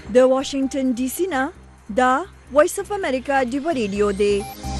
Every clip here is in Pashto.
د واشنگټن ډي سي نه دا وایس اف امریکا ډیو ریډیو دی.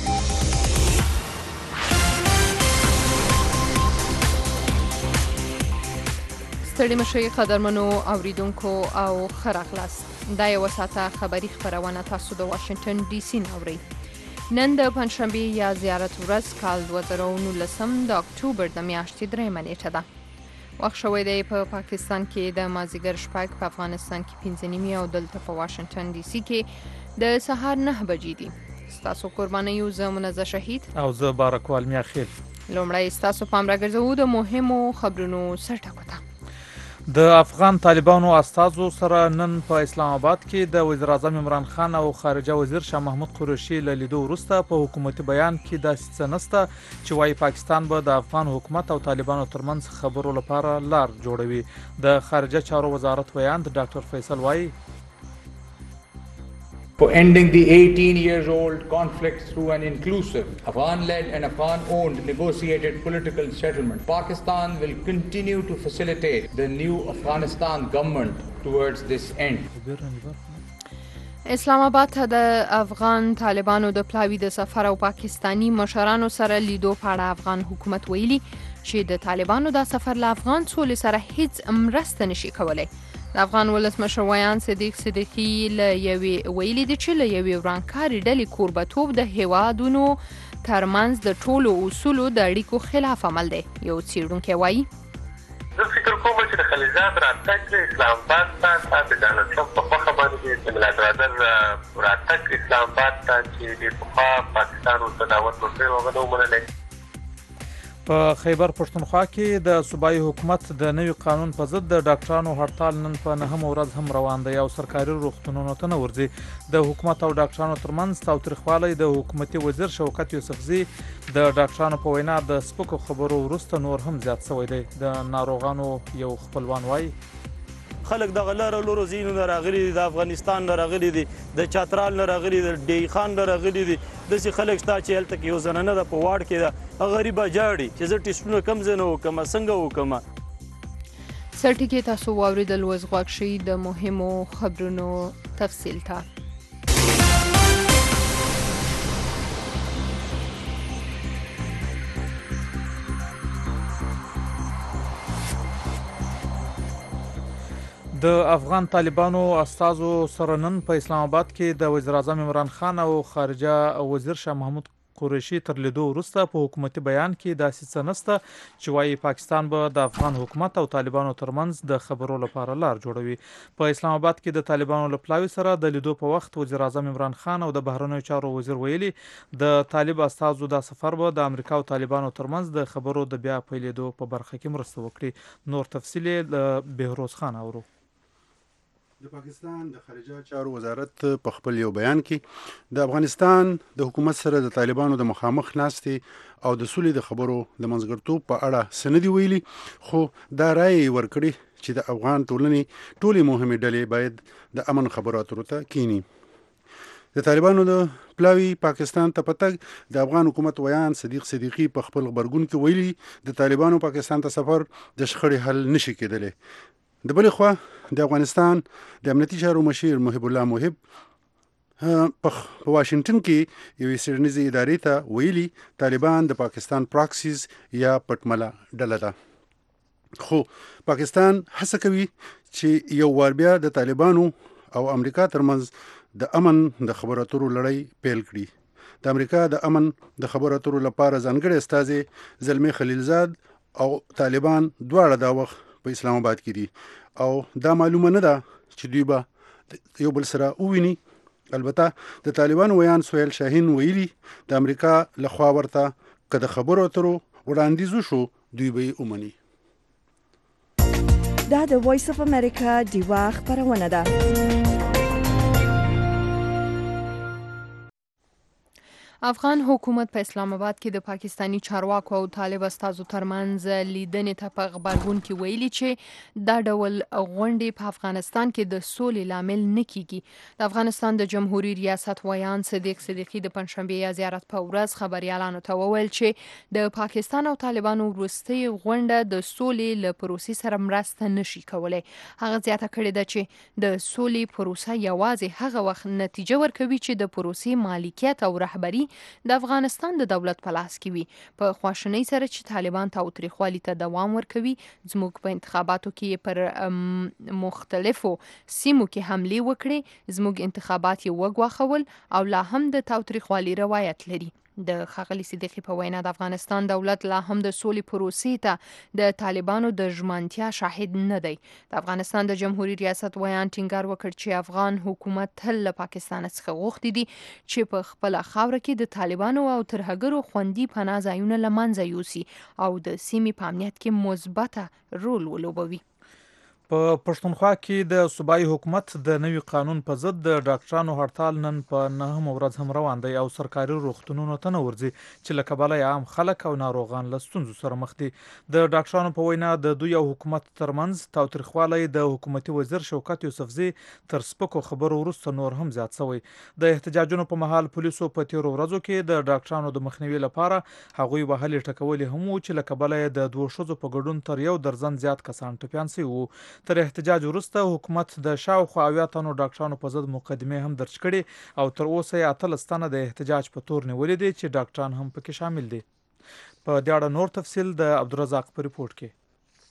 ستړي مشئ قدرمنو اوریدونکو او ښه راغلاست. دا یوه ساعته خبري خپرونه تاسو د واشنګټن ډي سي نه اورئ. نن د پنجشنبې یا زیارت ورځ کال 2019 د اکتوبر د میاشتې 3 نیټه ده. وخت شوی دی په پاکستان کې د مازدیګر شپږ، په افغانستان کې 5:30 او دلته په واشنګټن ډي سي کې د سهار 9 بجې دي. ستاسو قربانیو زه منزه شهید او زه بارکوال میاخیل. لومړی ستاسو پام راګرځوو د مهمو خبرونو سرټکو ته. د افغان طالبانو استازو سره نن په اسلام آباد کې د وزیر اعظم عمران خان او خارجه وزیر شاه محمود قریشي له لیدو وروسته په حکومتي بیان کې داسې څه نشته چې وایي پاکستان به د افغان حکومت او طالبانو ترمنځ خبرو لپاره لار جوړوي. د خارجه چارو وزارت ویاند ډاکټر فیصل وایي for ending the 18-year-old conflict through an inclusive, Afghan-led and Afghan-owned negotiated political settlement. Pakistan will continue to facilitate the new Afghanistan government towards this end. اسلام آباد ته د افغان طالبانو د پلاوي د سفر او پاکستانی مشرانو سره لیدو په اړه افغان حکومت ویلي چې د طالبانو دا سفر له افغان سولې سره هیڅ مرسته نشي کولای. د افغان ولسمشر ویان صدیق صدیقي ویلي دي چې له یوې ورانکارې ډلې کوربتوب د هیوادونو ترمنځ د ټولو اصولو د اړیکو خلاف عمل دی. یو څېړونکی وایي زه فکر کوم چې د خلیجات راتګ اسلام آباد ته د ډانلډ ټرمپ په خوښه باندې د ملاتړ راتګ اسلام آباد ته چې د پخوا پاکستان ورته دعوت ورکړی و هغه نه ومنلی. په خیبر پښتونخوا کې د صوبایي حکومت د نوي قانون په ضد د ډاکټرانو هړتال نن په 9مه ورځ هم روان دی او سرکاري روغتونونو ته نه ورځي. د حکومت او ډاکټرانو ترمنځ تاوتریخوالی د حکومتي وزیر شوکت یوسفزي د ډاکټرانو په وینا د سپکو خبرو وروسته نور هم زیات شوی دی. د ناروغانو یو خپلوان وایي خلک د غلره لورو زینو نه راغلي دي، د افغانستان نه راغلي دي، د چترال نه راغلي دي، د ډی خان نه راغلي دي. داسې خلک شته چې هلته کې یو زنانه ده په واډ کې ده، غریبه جاړي چې زه ټسټونه کم ځای نه وکړم، څنګه وکړم. سرټکي تاسو واورېدل. اوس غوږ شئ د مهمو خبرونو تفصیل ته. د افغان طالبانو استازو سره نن په اسلام آباد کې د وزیر اعظم عمران خان او خارجه وزیر شاه محمود قریشي تر لیدو وروسته په حکومتي بیان کې داسې څه نشته چې وایي پاکستان به د افغان حکومت او طالبانو ترمنځ د خبرو لپاره لار جوړوي. په اسلام آباد کې د طالبانو له پلاوي سره د لیدو په وخت وزیر اعظم عمران خان او د بهرنیو چارو وزیر ویلي د طالب استازو دا سفر به د امریکا او طالبانو ترمنځ د خبرو د بیا پیلېدو په برخه کې مرسته وکړي. نور تفصیل له بهروز خان اورو. د پاکستان د خارجه چارو وزارت په خپل یو بیان کې د افغانستان د حکومت سره د طالبانو د مخامخ ناستې او د سولې د خبرو د منځګړتوب په اړه څه نه دي ویلي، خو دا رایې ورکړې چې د افغان ټولنې ټولې مهمې ډلې باید د امن خبرو اترو ته کینی. د طالبانو د پلاوي پاکستان ته پتګ د افغان حکومت ویان صدیق صدیقي په خپل خبرګون کې ویلي د طالبانو پاکستان ته سفر د شخړې حل نشي کېدلی. د بلې خوا د افغانستان د امنیتي چارو مشیر محب الله محب په واشنگټن کې یوې څېړنیزې ادارې ته ویلي طالبان د پاکستان پراکسیز یا پټمله ډله ده، خو پاکستان هڅه کوي چې یو وار بیا د طالبانو او امریکا ترمنځ د امن د خبرو اترو لړۍ پیل کړي. د امریکا د امن د خبرو اترو لپاره ځانګړی استازی زلمی خلیلزاد او طالبان دواړه دا وخت په اسلام آباد کې دي او دا معلومه نه ده چې دوی به یو بل سره وویني. البته د طالبان ویان سهیل شاهین ویلي د امریکا لخوا ورته که د خبرو اترو وړاندیز وشو دوی به یې ومني. دا د وایس اف امریکا ډیوه خپرونه ده. افغان حکومت په اسلام آباد کې د پاکستانی چارواکو او طالب استازو ترمنځ لیدنې ته په خبرګون کې ویلي چې دا ډول غونډې په افغانستان کې د سولې لامل نه کیږي. د افغانستان د جمهوریت ریاست ویان صدیق صدیقی د پنځشنبه یا زیارت په ورځ خبريالانو ته وویل چې د پاکستان او طالبانو وروستي غونډه د سولې له پروسې سره مرسته نشي کولای. هغه زیاته کړې ده چې د سولې پروسه یوازې هغه وخت نتیجه ورکوي چې د پروسې مالکیت او رهبری د افغانستان د دولت په لاس کې وي. په خواشنۍ سره چې طالبان تاوتریخوالي ته دوام ورکوي، زموږ په انتخاباتو کې پر مختلفو سیمو کې حملې وکړي، زموږ انتخابات یې وګواښول او لا هم د تاوتریخوالي روایت لري. د ښاغلي صدیقي په وینا د افغانستان دولت لا هم د سولې پروسې ته د طالبانو د ژمنتیا شاهد نه دی. د افغانستان د جمهوریت ریاست ویان ټینګار وکړ چې افغان حکومت تل له پاکستان څخه غوښتي دي چې په خپل خاوره کې د طالبانو او ترهګرو خوندي پناه ځایونه له منځه یوسي او د سیمې په امنیت کې مثبته رول ولوبوي. په پښتونخوا کې د صوبایي حکومت د نوي قانون په ضد د ډاکټرانو هړتال نن په 9 ورځ هم روان دی او سرکاري روغتونونو ته نه ورځي چې له کبله عام خلک او ناروغان له ستونزو سره مخ دي. د ډاکټرانو په وینا د دوی او حکومت ترمنځ تاوتریخوالی د حکومتي وزیر شوکت یوسفزي تر سپکو خبرو وروسته نور هم زیات شوی. د احتجاجونو په مهال پولیسو په تیرو ورځو کې د ډاکټرانو د مخنیوي لپاره هغوی وهلې ټکولې هم و چې له کبله د دوه ښځو په ګډون تر 1 درجن زیات کسان ټپیان شوي وو. تر احتجاج وروسته حکومت د شاوخوا 80 تنو ډاکټرانو په ضد مقدمې هم درج کړي او تر اوسه یې 13 تنه د احتجاج په تور نیولې دي چې ډاکټران هم پکې شامل دي. په دې اړه نور تفصیل د عبدالرزاق په ریپورت کې.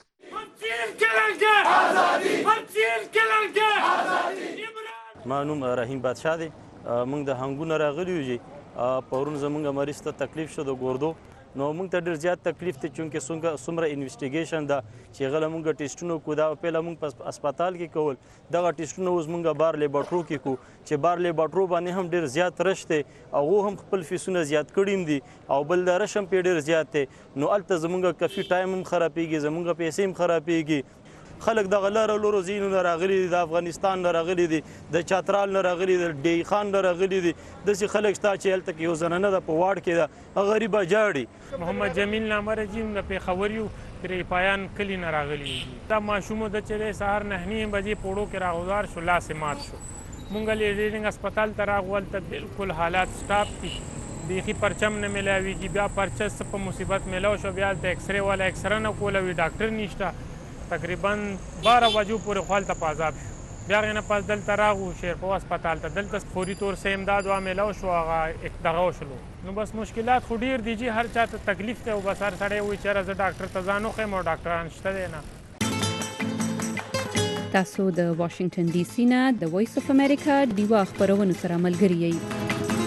ما نوم رحیم بادشاه دی. موږ د هنګونه راغلي یو چې پرون زموږ مریض ته تکلیف شو د ګوردو، نو موږ ته ډېر زیات تکلیف دی چونکې څومره انویسټیګیشن ده چې هغه موږ ټیسټونه کو دا پهله موږ په هسپتال کې کول، دغه ټیسټونه اوس موږ بار لیبارټرو کې کو چې بار لیبارټرو باندې هم ډېر زیات رش دی او هغه هم خپل فیسونه زیات کړي دي او بل د رش هم پې ډېر زیات دی، نو هلته زموږ کافي ټایم هم خرابېږي، زموږ پیسې هم خرابېږي. خلک دغه لاره لورو ځینو نه راغلي دي، د افغانستان نه راغلي دي، د چترال نه راغلي دي، ډی خان نه راغلي دي، داسې خلک شته چې هلته کې یو زنانه ده په واډ کې ده، غریبه جاړي. محمد جمیل نامه رجیم د پېښور یو پرې پایان کلي نه راغلي دا ماشوم د چې دی سهار 9 بجې په وړو کې راغوزار شو، لاس یې مات شو. مونږ لیډرینګ هسپتال ته راغلو، هلته بالکل حالات سټاپ دي، بیخي پرچم نه میلاویږي، بیا پرچه څه په مصیبت میلاو شو، بیا هلته ایکسرې والا ایکسره نه کوله، وي ډاکټر نشته. تقریبا 12 بجو پورې خو هلته په عذاب شو. بیا هغې نه پس دلته راغلو شیرپو هسپتال ته، دلته فوري طور سه امداد وامیلاو شو، هغه دغه وشلو. نو بس مشکلات خو ډېر دي جي، هر چا ته تکلیف دی او بس هر سړی وایي چې یاره زه ډاکټر ته ځان وښیم او ډاکټران شته دی نه. تاسو د واشنگټن ډي سي نه د وایس اف امریکا ډیوا خبرونو سره ملګري یئ.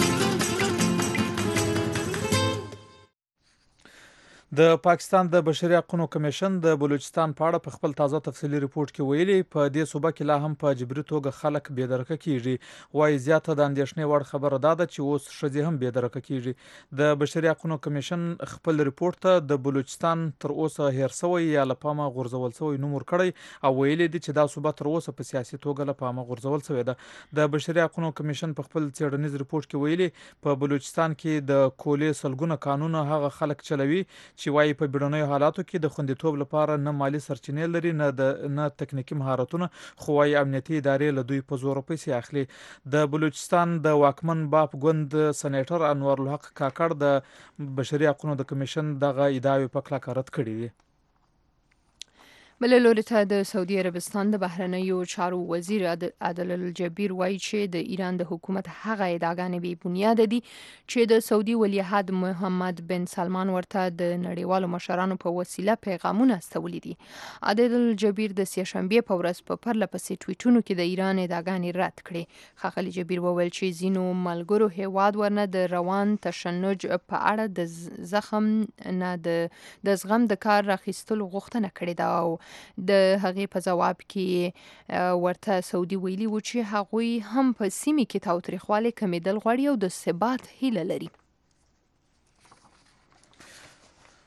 د پاکستان د بشري حقوقو کمیشن د بلوچستان په اړه په خپل تازه تفصیلي ریپورت کې ویلي په دې صوبه کې لا هم په جبري توګه خلک بې درکه کیږي. وايي زیاته د اندېښنې وړ خبره دا ده چې اوس ښځې هم بې درکه کیږي. د بشري حقوقو کمیشن خپل ریپورت ته د بلوچستان تر اوسه هیر شوی یا له پامه غورځول شوی نوم ورکړی او ویلي دي چې دا صوبه تر اوسه په سیاسي توګه له پامه غورځول شوې ده. د بشري حقوقو کمیشن په خپل څېړنیز ریپورت کې ویلي په بلوچستان کې د کولې سلګونه قانون هغه خلک چلوي چې وايي په بیړنیو حالاتو کې د خوندیتوب لپاره نه مالی سرچینې لري نه تکنیکی مهارتونه، خو وايي امنیتي ادارې له دوی په زور پیسې اخلي. د بلوچستان د واکمن باپ ګوند سېنیټر انور الحق کاکړ د بشري حقوقو د کمیشن دغه ادعاوې په کلکه رد کړې دي. بل لوري ته د سعودي عربستان د بهرنیو چارو وزیر عادل الجبیر وایي چې د ایران د حکومت هغه ادعاګانې بې بنیاده دي چې د سعودي ولیعهد محمد بن سلمان ورته د نړیوالو مشرانو په وسیله پیغامونه استولي دي. عادل الجبیر د سهشنبې په ورځ په پرله پسې ټویټونو کې د ایران ادعاګانې رد کړې. ښاغلي جبیر وویل چې ځینو ملګرو هیواد ورنه د روان تشنج په اړه د زغم د کار راخیستلو غوښتنه کړې ده او د هغې په ځواب کې ورته سعودي ویلي و چې هغوی هم په سیمې کې تاوتریخوالی کمیدل غواړي او د ثبات هیله لري.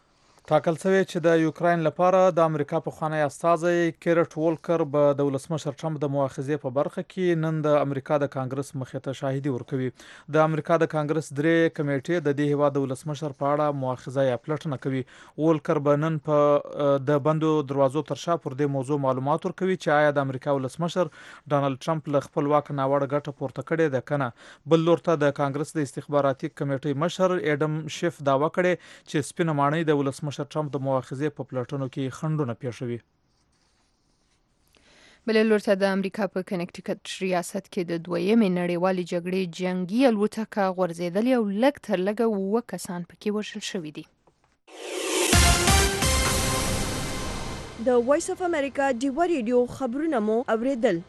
ټاکل شوی چې د یوکراین لپاره د امریکا پخوانی استازی کیرټ وولکر به د ولسمشر ټرمپ د مؤاخذې په برخه کې نن د امریکا د کانګرس مخې ته شاهدي ورکوي. د امریکا د کانګرس درې کمیټې د دې هیواد د ولسمشر په اړه مؤاخذه یا پلټنه کوي. وولکر به نن په د بندو دروازو تر شا پر دې موضوع معلومات ورکوي چې آیا د امریکا ولسمشر ډانلډ ټرمپ له خپل واک ناوړه ګټه پورته کړې ده کنه. بل لور ته د کانګرس د استخباراتي کمیټې مشر ایډم شیف دعوا کړې چې سپینه ماڼۍ د ولسمشر ټرمپ د مؤاخذې په پلټنو کې خنډونه پیښوي. بل لور ته د امریکا په کنیکټیکټ ریاست کې د دویمې نړیوالې جګړې جنگي الوتکه غورځېدلې او لږ تر لږه 7 کسان پکې وژل شوي دي. د وایس اف امریکا ډیوا ریډیو خبرونه مو اوریدل.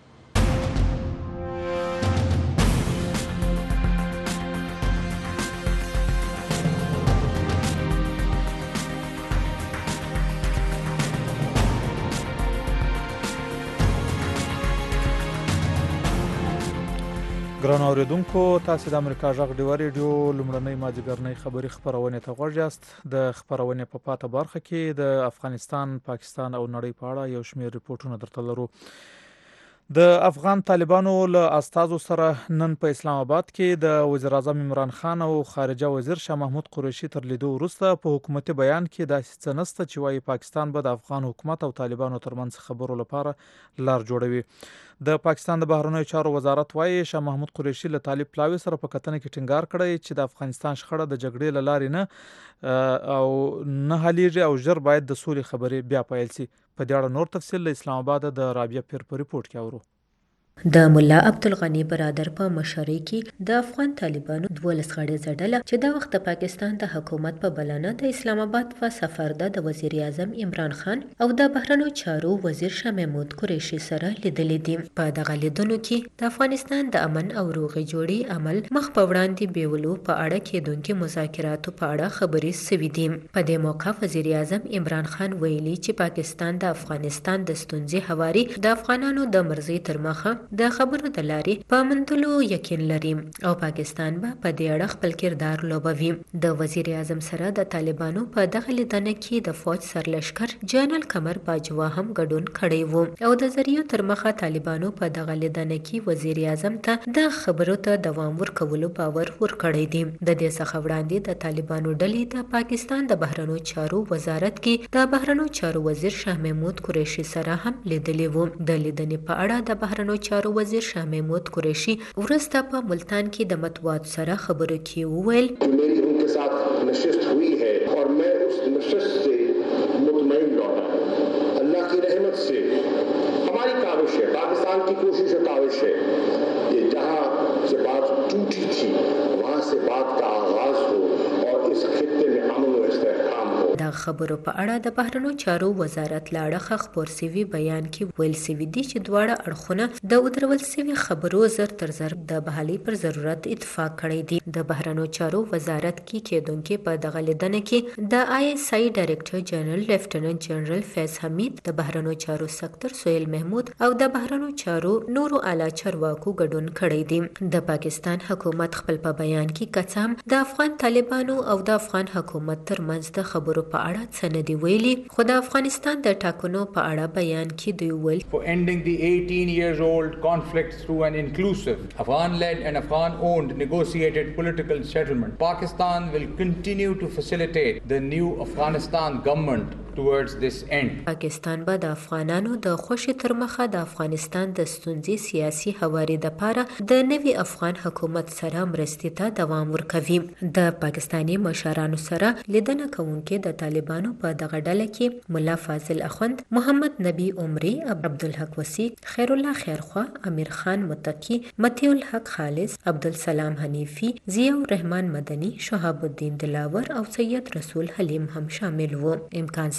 ګران اوریدونکو، تاسو د امریکا غږ ډیوا ریډیو لومړنۍ مازدیګرنۍ خبری خبرونه ته غوږ یاست. د خبرونه په پاته برخه کې د افغانستان، پاکستان او نړۍ په اړه یو شمېر ریپورتونه درته لرو. د افغان طالبانو له استازو سره نن په اسلام آباد کې د وزیر اعظم عمران خان او خارجه وزیر شاه محمود قریشي تر لیدو وروسته په حکومتي بیان کې داسې څه نشته چې وايي پاکستان به د افغان حکومت او طالبانو ترمنځ خبرو لپاره لار جوړوي. د پاکستان د بهرنیو چارو وزارت وايي شاه محمود قریشي له طالب پلاوي سره په کتنه کې ټینګار کړی چې د افغانستان شخړه د جګړې له لارې نه او نه حلیږي او ژر باید د سولې خبرې بیا پیل شي. په دې اړه نور تفصیل له اسلام آباد د رابعه پیر په ریپورت کې اورو. د ملا عبدالغنی برادر په مشرۍ کې د افغان طالبانو 12 غړي ډله چې د وخت پاکستان د حکومت په بلنه د اسلام آباد په سفر د وزیر اعظم عمران خان او د بهرنیو چارو وزیر شاه محمود قریشي سره لیدلې دي. په دغه لیدنو کې د افغانستان د امن او روغې جوړې عمل مخ په وړاندې بیولو په اړه کېدونکو مذاکراتو په اړه خبرې شوې دي. په دې موقع وزیر اعظم عمران خان ویلي چې پاکستان د افغانستان د ستونزې هواري د افغانانو د مرزي تر مخه د خبرو د لارې په منتلو یقین لري او پاکستان به په دې اړه خپل کردار لوبوي. د وزیر اعظم سره د طالبانو په دغه لیدنه کې د فوج سرلشکر جنرال قمر باجوا هم ګډون کړی وو او د ذریعو تر مخه طالبانو په دغه لیدنه کې وزیر اعظم ته د خبرو ته دوام ورکولو باور ورکړی دی. د دې څخه وړاندې د طالبانو ډلې د پاکستان د بهرنیو چارو وزارت کې د بهرنیو چارو وزیر شاه محمود قریشي سره هم لیدلې وو. د لیدنې په اړه د بهرنیو چارو وزیر شاه محمود قریشي ورسته په ملتان کې د مطبوعاتو سره خبرو کې وویل میری ان کے ساتھ نشست ہوئی ہے اور میں اس نشست سے مطمئن لوٹا ہوں. اللہ کی رحمت سے ہماری کاوش ہے، پاکستان کی کوشش و کاوش ہے کہ جہاں سے بات ٹوٹی تھی وہاں سے بات کا آغاز ہو اور اس خطے میں امن و استحکام ہو. د خبرو په اړه د بهرنیو چارو وزارت لاړه خبر سوي بیان کې ویل سوي دي چې دواړه اړخونه د ودرول سوي خبرو زر تر زر د بحالي پر ضرورت اتفاق کړی دی. د بهرنیو چارو وزارت کې کېدونکو په دغه لیدنه کې د ISI ډایریکټر جنرال لیفټیننټ جنرال فیض حمید، د بهرنیو چارو سکتر سهیل محمود او د بهرنیو چارو نورو اعلی چارواکو ګډون کړی دی. د پاکستان حکومت خپل په بیان کې کڅام د افغان طالبانو او د افغان حکومت ترمنځ د خبرو په اړه څه نه دی ویلي، خو د افغانستان د ټاکنو په اړه بیان کې دوی ویل For ending the 18-year-old conflict through an inclusive, Afghan-led and Afghan-owned negotiated political settlement, Pakistan will continue to facilitate the new Afghanistan government towards this end. پاکستان به د افغانانو د خوشي تر مخه د افغانستان د ستونزې سیاسي هواري د پاره د نوي افغان حکومت سره مرستې ته دوام ورکوي. د پاکستاني مشرانو سره لیدنه کوونکې د طالبانو په دغه ډله کې مولا فاضل اخوند، محمد نبی عمري، عبدالحق وسیع، خیر الله خیرخوا، امیر خان متقی، مطیع الحق خالص، عبدالسلام حنیفی، ضیاء الرحمن مدنی، شهاب الدین دلاور او سید رسول حلیم هم شامل وو. امکان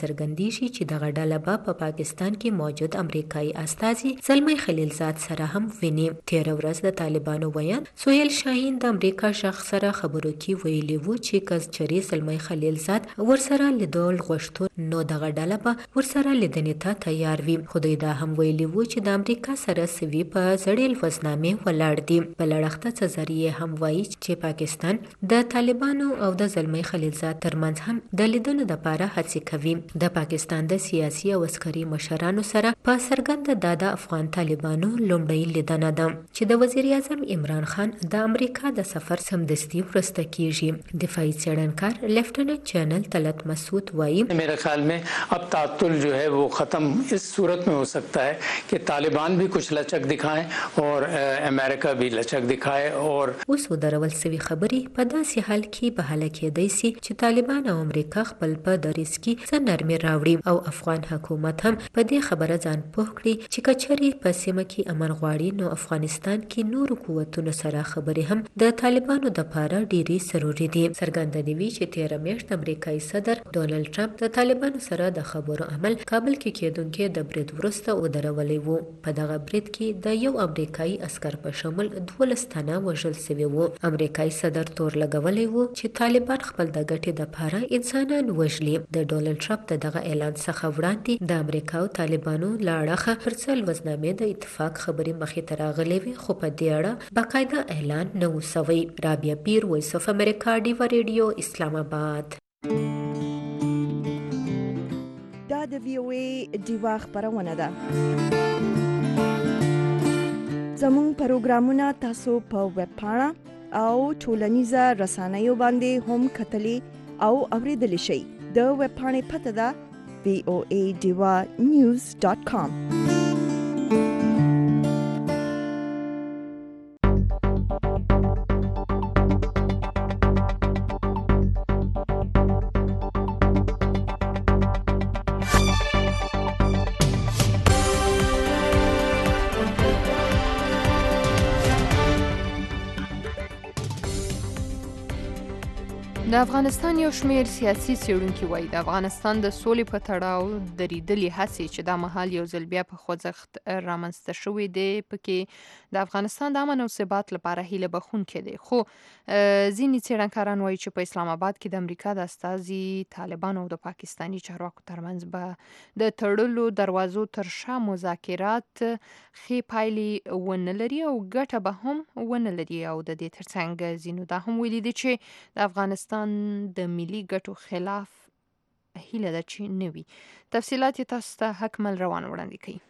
څرګندېږي چې دغه ډله به په پاکستان کې موجود امریکایي استازي زلمی خلیلزاد سره هم ویني. تېره ورځ د طالبانو ویاند سهیل شاهین د امریکا شخص سره خبرو کې ویلي وو چې که چېرې زلمی خلیلزاد ورسره لیدل غوښتو نو دغه ډله به ورسره لیدنې ته تیار وي. خو دوی دا هم ویلي وو چې د امریکا سره سوي په زړې لفظنامې ولاړ دي. بله اړخته څه ذریعې هم وایي چې پاکستان د طالبانو او د زلمی خلیلزاد ترمنځ هم د لیدنو دپاره هڅې کوي. د پاکستان د سیاسي او عسکري مشرانو سره په څرګنده دا د افغان طالبانو لومړۍ لیدنه ده چې د وزیر اعظم عمران خان د امریکا د سفر سمدستي وروسته کیږي. دفاعي څېړنکار لیفټیننټ جنرال طلعت مسعود وایي मेरे ख्याल में अब तातुल जो है वो ख़त्म इस सूरत में हो सकता है कि तालिबान भी कुछ लचक दिखाएं और अमेरिका भी लचक दिखाए और اوس ودرول سوي خبرې په داسې حال کې به حل کېدای شي چې طالبان او امریکا خپل په دریځ کې څه نرمي راوړي او افغان حکومت هم په دې خبره ځان پوه کړي چې کچري په سیمه کې امن غواړي نو افغانستان کې نورو قوتونو سره خبرې هم د طالبانو دپاره ډېرې ضروري دي. څرګنده دی چې تېره میاشت امریکایي صدر ډونالډ ټرمپ د طالبانو سره د خبرو عمل کابل کې کېدونکي د برید وروسته ودرولی وو. په دغه برید کې د یو امریکایي عسکر په شمول 12 تنه وژل شوي وو. امریکایي صدر تور لګولی وو چې طالبان خپل د ګټې دپاره انسانان وژلي. د ډونالډ ټرمپ د دغه اعلان څخه وړاندې د امریکا او طالبانو له اړخه پر څه لوظنامې د اتفاق خبرې مخې ته راغلې وې خو په دې اړه باقاعده اعلان نه و سوی. رابعه پیر، وایس اف امریکا، ډیوا ریډیو، اسلام آباد. دا د وی او ای ډیوا خبرونه ده. زموږ پروګرامونه تاسو په ویب پاڼه او ټولنیزه رسنیو باندې هم کتلی او اوریدلی شئ. د ویب پاڼې پته ده voadivanews.com. د افغانستان یو شمېر سیاسي څېړونکي وایي د افغانستان د سولې په تړاو درېدلې هڅې چې دا مهال یو ځل بیا په خوځښت رامنځته شوی دی پکې د افغانستان د امن او ثبات لپاره هیله بخښونکی دی. خو ځینې څېړنکاران وایي چې په اسلام آباد کې د امریکا د استازي طالبانو او د پاکستاني چارواکو ترمنځ به د تړلو دروازو تر شا مذاکرات ښې پایلې ونه لري او ګټه به هم ونه لري او د دې ترڅنګ ځینو دا هم ویلي دي چې د افغانستان د ملي ګټو خلاف هیله ده چې نه وي. تفصیلات یې تاسو ته حکمل روان وړاندې کوي.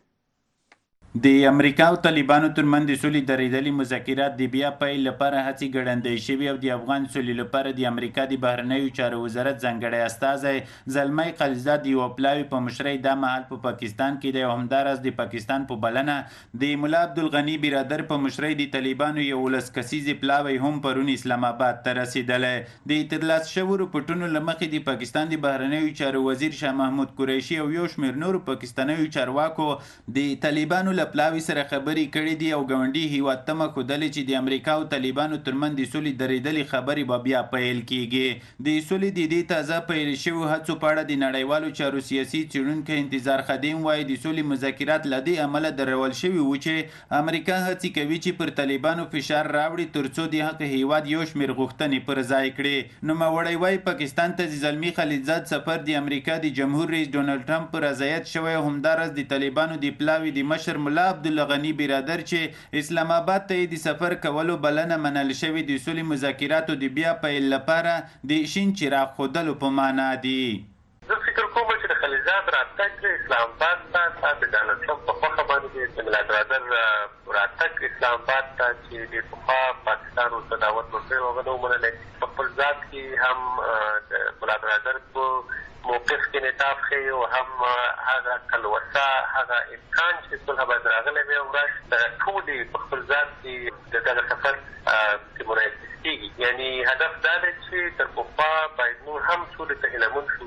د امریکا او طالبانو ترمنځ د سولې درېدلي مذاکرات د بیا پیل لپاره هڅې ګړندۍ شوي او د افغان سولې لپاره د امریکا د بهرنیو چارو وزارت ځانګړی استازی زلمی خلیلزاد یو پلاوي په مشرۍ دا مهال په پاکستان کې دی او همداراز د پاکستان په بلنه د ملا عبدالغني برادر په مشرۍ د طالبانو یو 19 کسیزې پلاوی هم پرون اسلام آباد ته رسېدلی. د ترلاسه شوو رپوټونو له مخې د پاکستان د بهرنیو چارو وزیر شاه محمود قریشي او یو شمېر نورو پاکستانیو چارواکو د طالبانو پلاوی سره خبرې کړې دي او ګاونډي هیواد تمه ښودلې چې د امریکا او طالبانو ترمنځ د سولې درېدلې خبرې به بیا پیل کیږي. د سولې د دې تازه پیل شویو هڅو په اړه د نړیوالو چارو سیاسي څېړونکی انتظار خدیم وایي د سولې مذاکرات له دې امله درول شوي وو چې امریکا هڅې کوي چې پر طالبانو فشار راوړي ترڅو د هغه هیواد یو شمېر غوښتنې پر ځای کړي. نوموړی وایي پاکستان ته د زلمی خلیلزاد سفر د امریکا د جمهور رئیس ډونالډ ټرمپ پر رضایت شوی او همداراز د طالبانو د پلاوي د مشر ملا عبدالغني برادر چې اسلام آباد ته د سفر کولو بلنه منل شوې د سولې مذاکراتو د بیا پیل لپاره د شین چراغ ښودلو په معنا دي. زه فکر کوم چې د خلیلزاد راتګ اسلام آباد ته د ډونالډ ټرمپ په خوښه باندې د ملا برادر راتګ اسلام آباد ته چې د پخوا پاکستان ورته دعوت ورکړی و هغه نه ومنلی. په خپل ذات کې هم د ملا برادر په موقف کې انعطاف ښیي او هم هغه تلوسه هغه امکان چې صلح باید راغلی وي او راشي دغه ټولې په خپل ذات کې د دغه سفر کې منعکس کېږي. یعنې هدف دا دی چې تر پخوا باید نور هم سولې ته هیله مند شو.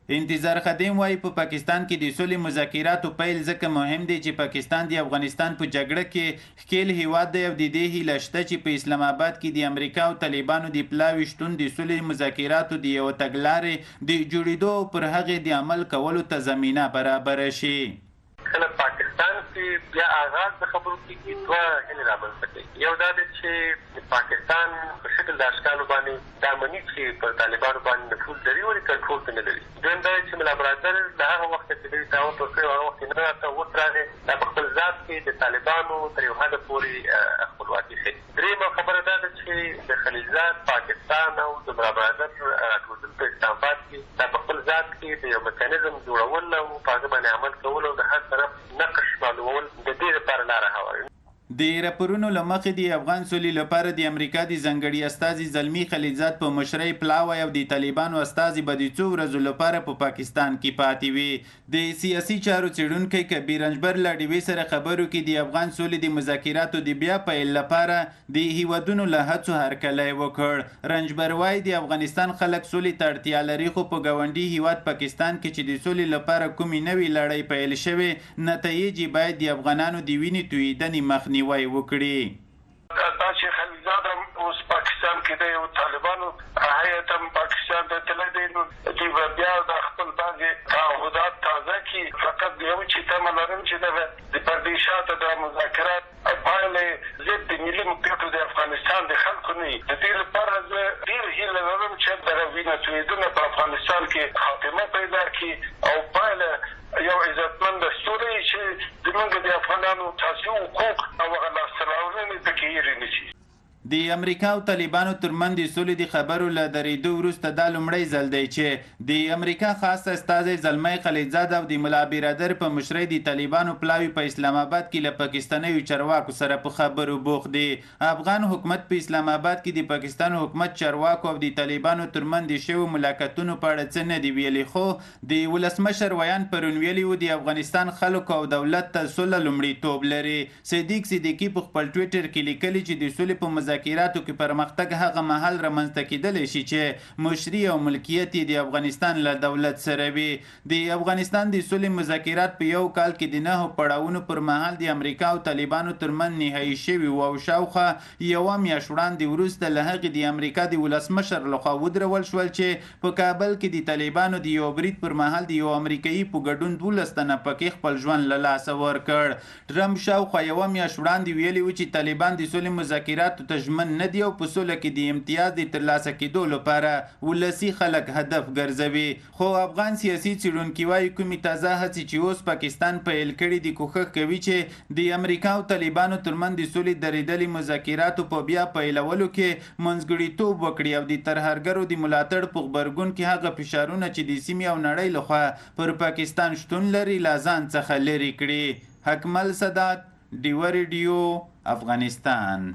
انتظار خدیم وایي په پاکستان کې د سولې مذاکراتو پیل ځکه مهم دی چې پاکستان د افغانستان په جګړه کې ښکیل هیواد دی او د دې هیله شته چې په اسلام آباد کې د امریکا او طالبانو د پلاوي شتون د سولې مذاکراتو د یوه تګلارې د جوړېدو او پر هغې د عمل کولو ته زمینه برابره شي. کله پاکستان کې بیا آغاز د خبرو کې دوه هیلې رامنځته کوي. یو دا دی چې پاکستان په شکل د اشکالو باندې دا مني چې پر طالبانو باندې نفوذ لري ولې کنټرول ته نه لري. دویم دا چې ملا برادر له هغه وخته چې دوی تعهد ورکړی هغه وخت نه راته اوس راغی دا په خپل ذات کې د طالبانو تر یو حده پورې خپلواکي ښیي. دریمه خبره دا ده چې د خلیلزاد پاکستان او د ملا برادر راټولېدل په اسلام آباد کې دا په خپل ذات کې د یو میکانیزم جوړول او په هغه باندې عمل کول او د هر طرف نقش معلومول د دې لپاره لاره هواروي. د راپورونو له مخې د افغان سولې لپاره د امریکا د ځانګړي استازي زلمي خلیلزاد په مشرۍ پلاوی او د طالبانو استازي به د څو ورځو لپاره په پاکستان کې پاتې وي. د سیاسي چارو څېړونکی کبیر رنجبر له ډیوې سره خبرو کې د افغان سولې د مذاکراتو د بیا پیل لپاره د هیوادونو له هڅو هرکلی وکړ. رنجبر وایي د افغانستان خلک سولې ته اړتیا لري خو په ګاونډي هیواد پاکستان کې چې د سولې لپاره کومې نوې لړۍ پیل شوې نتایج باید د افغانانو د وینې تویېدنې مخنیوی وکړي. دا چې خلیلزاد هم اوس پاکستان کې دی او طالبانو هیات هم پاکستان ته تللی دی نو دوی به بیا د خپل بعضې تعهدات تازه کړي. فقط یو چې تمه لرم چې د پردې شاته د مذاکرات پایلې ضد د ملي موقعیتو د افغانستان د خلکو نه وي. د دې لپاره زه ډېر هیله لرم چې دغه وینه تویېدنه په افغانستان کې خاتمه پیدا کړي او پایله یو عزتمند ستوری چې زموږ د افغانانو تاسو حقوق او هغه لاسته راوړنې پکې هېرې نه شي. د امریکا او طالبانو ترمنځ د سولې د خبرو له درېدو وروسته دا لومړی ځل دی چې د امریکا خاص استازی زلمی خلیلزاد او د ملا برادر په مشرۍ د طالبانو پلاوي په اسلام آباد کې له پاکستانیو چارواکو سره په خبرو بوخت دی. افغان حکومت په اسلام آباد کې د پاکستان حکومت چارواکو او د طالبانو ترمنځ د شویو ملاقاتونو په اړه څه نه دي ویلي خو د ولسمشر ویان پرون ویلي و د افغانستان خلکو او دولت ته سوله لومړیتوب لري. صدیق صدیقي په خپل ټویټر کې لیکلي چې د سولې په مذاکراتو کې پرمختګ هغه مهال رامنځته کېدلی شي چې مشري او ملکیت د افغانستان له دولت سره وي. د افغانستان د سولې مذاکرات په یو کال کې د 9 پړاوونو پر مهال د امریکا او طالبانو ترمنځ نهایي شوي و او شاوخوا یوه میاشت وړاندې وروسته له هغې د امریکا د ولسمشر لخوا ودرول شول چې په کابل کې د طالبانو د یو برید پر مهال د یو امریکایي په ګډون 12 تنه پکې خپل ژوند له لاسه ورکړ. ټرمپ شاوخوا یوه میاشت وړاندې ویلي و چې طالبان د سولې مذاکراتو ته ژمن نه دی او په سوله کې د امتیاز د ترلاسه کېدو لپاره ولسي خلک هدف ګرځوي. خو افغان سیاسي څېړونکي وایي کومې تازه هڅې چې اوس پاکستان پیل کړي دي کوښښ کوي چې د امریکا او طالبانو ترمنځ د سولې درېدلې مذاکراتو په بیا پیلولو کې منځګړیتوب وکړي او د ترهګرو د ملاتړ په غبرګون کې هغه فشارونه چې د سیمې او نړۍ لخوا پر پاکستان شتون لري له ځان څخه لرې کړي. حکمل سادات، ډیوه ریډیو، افغانستان.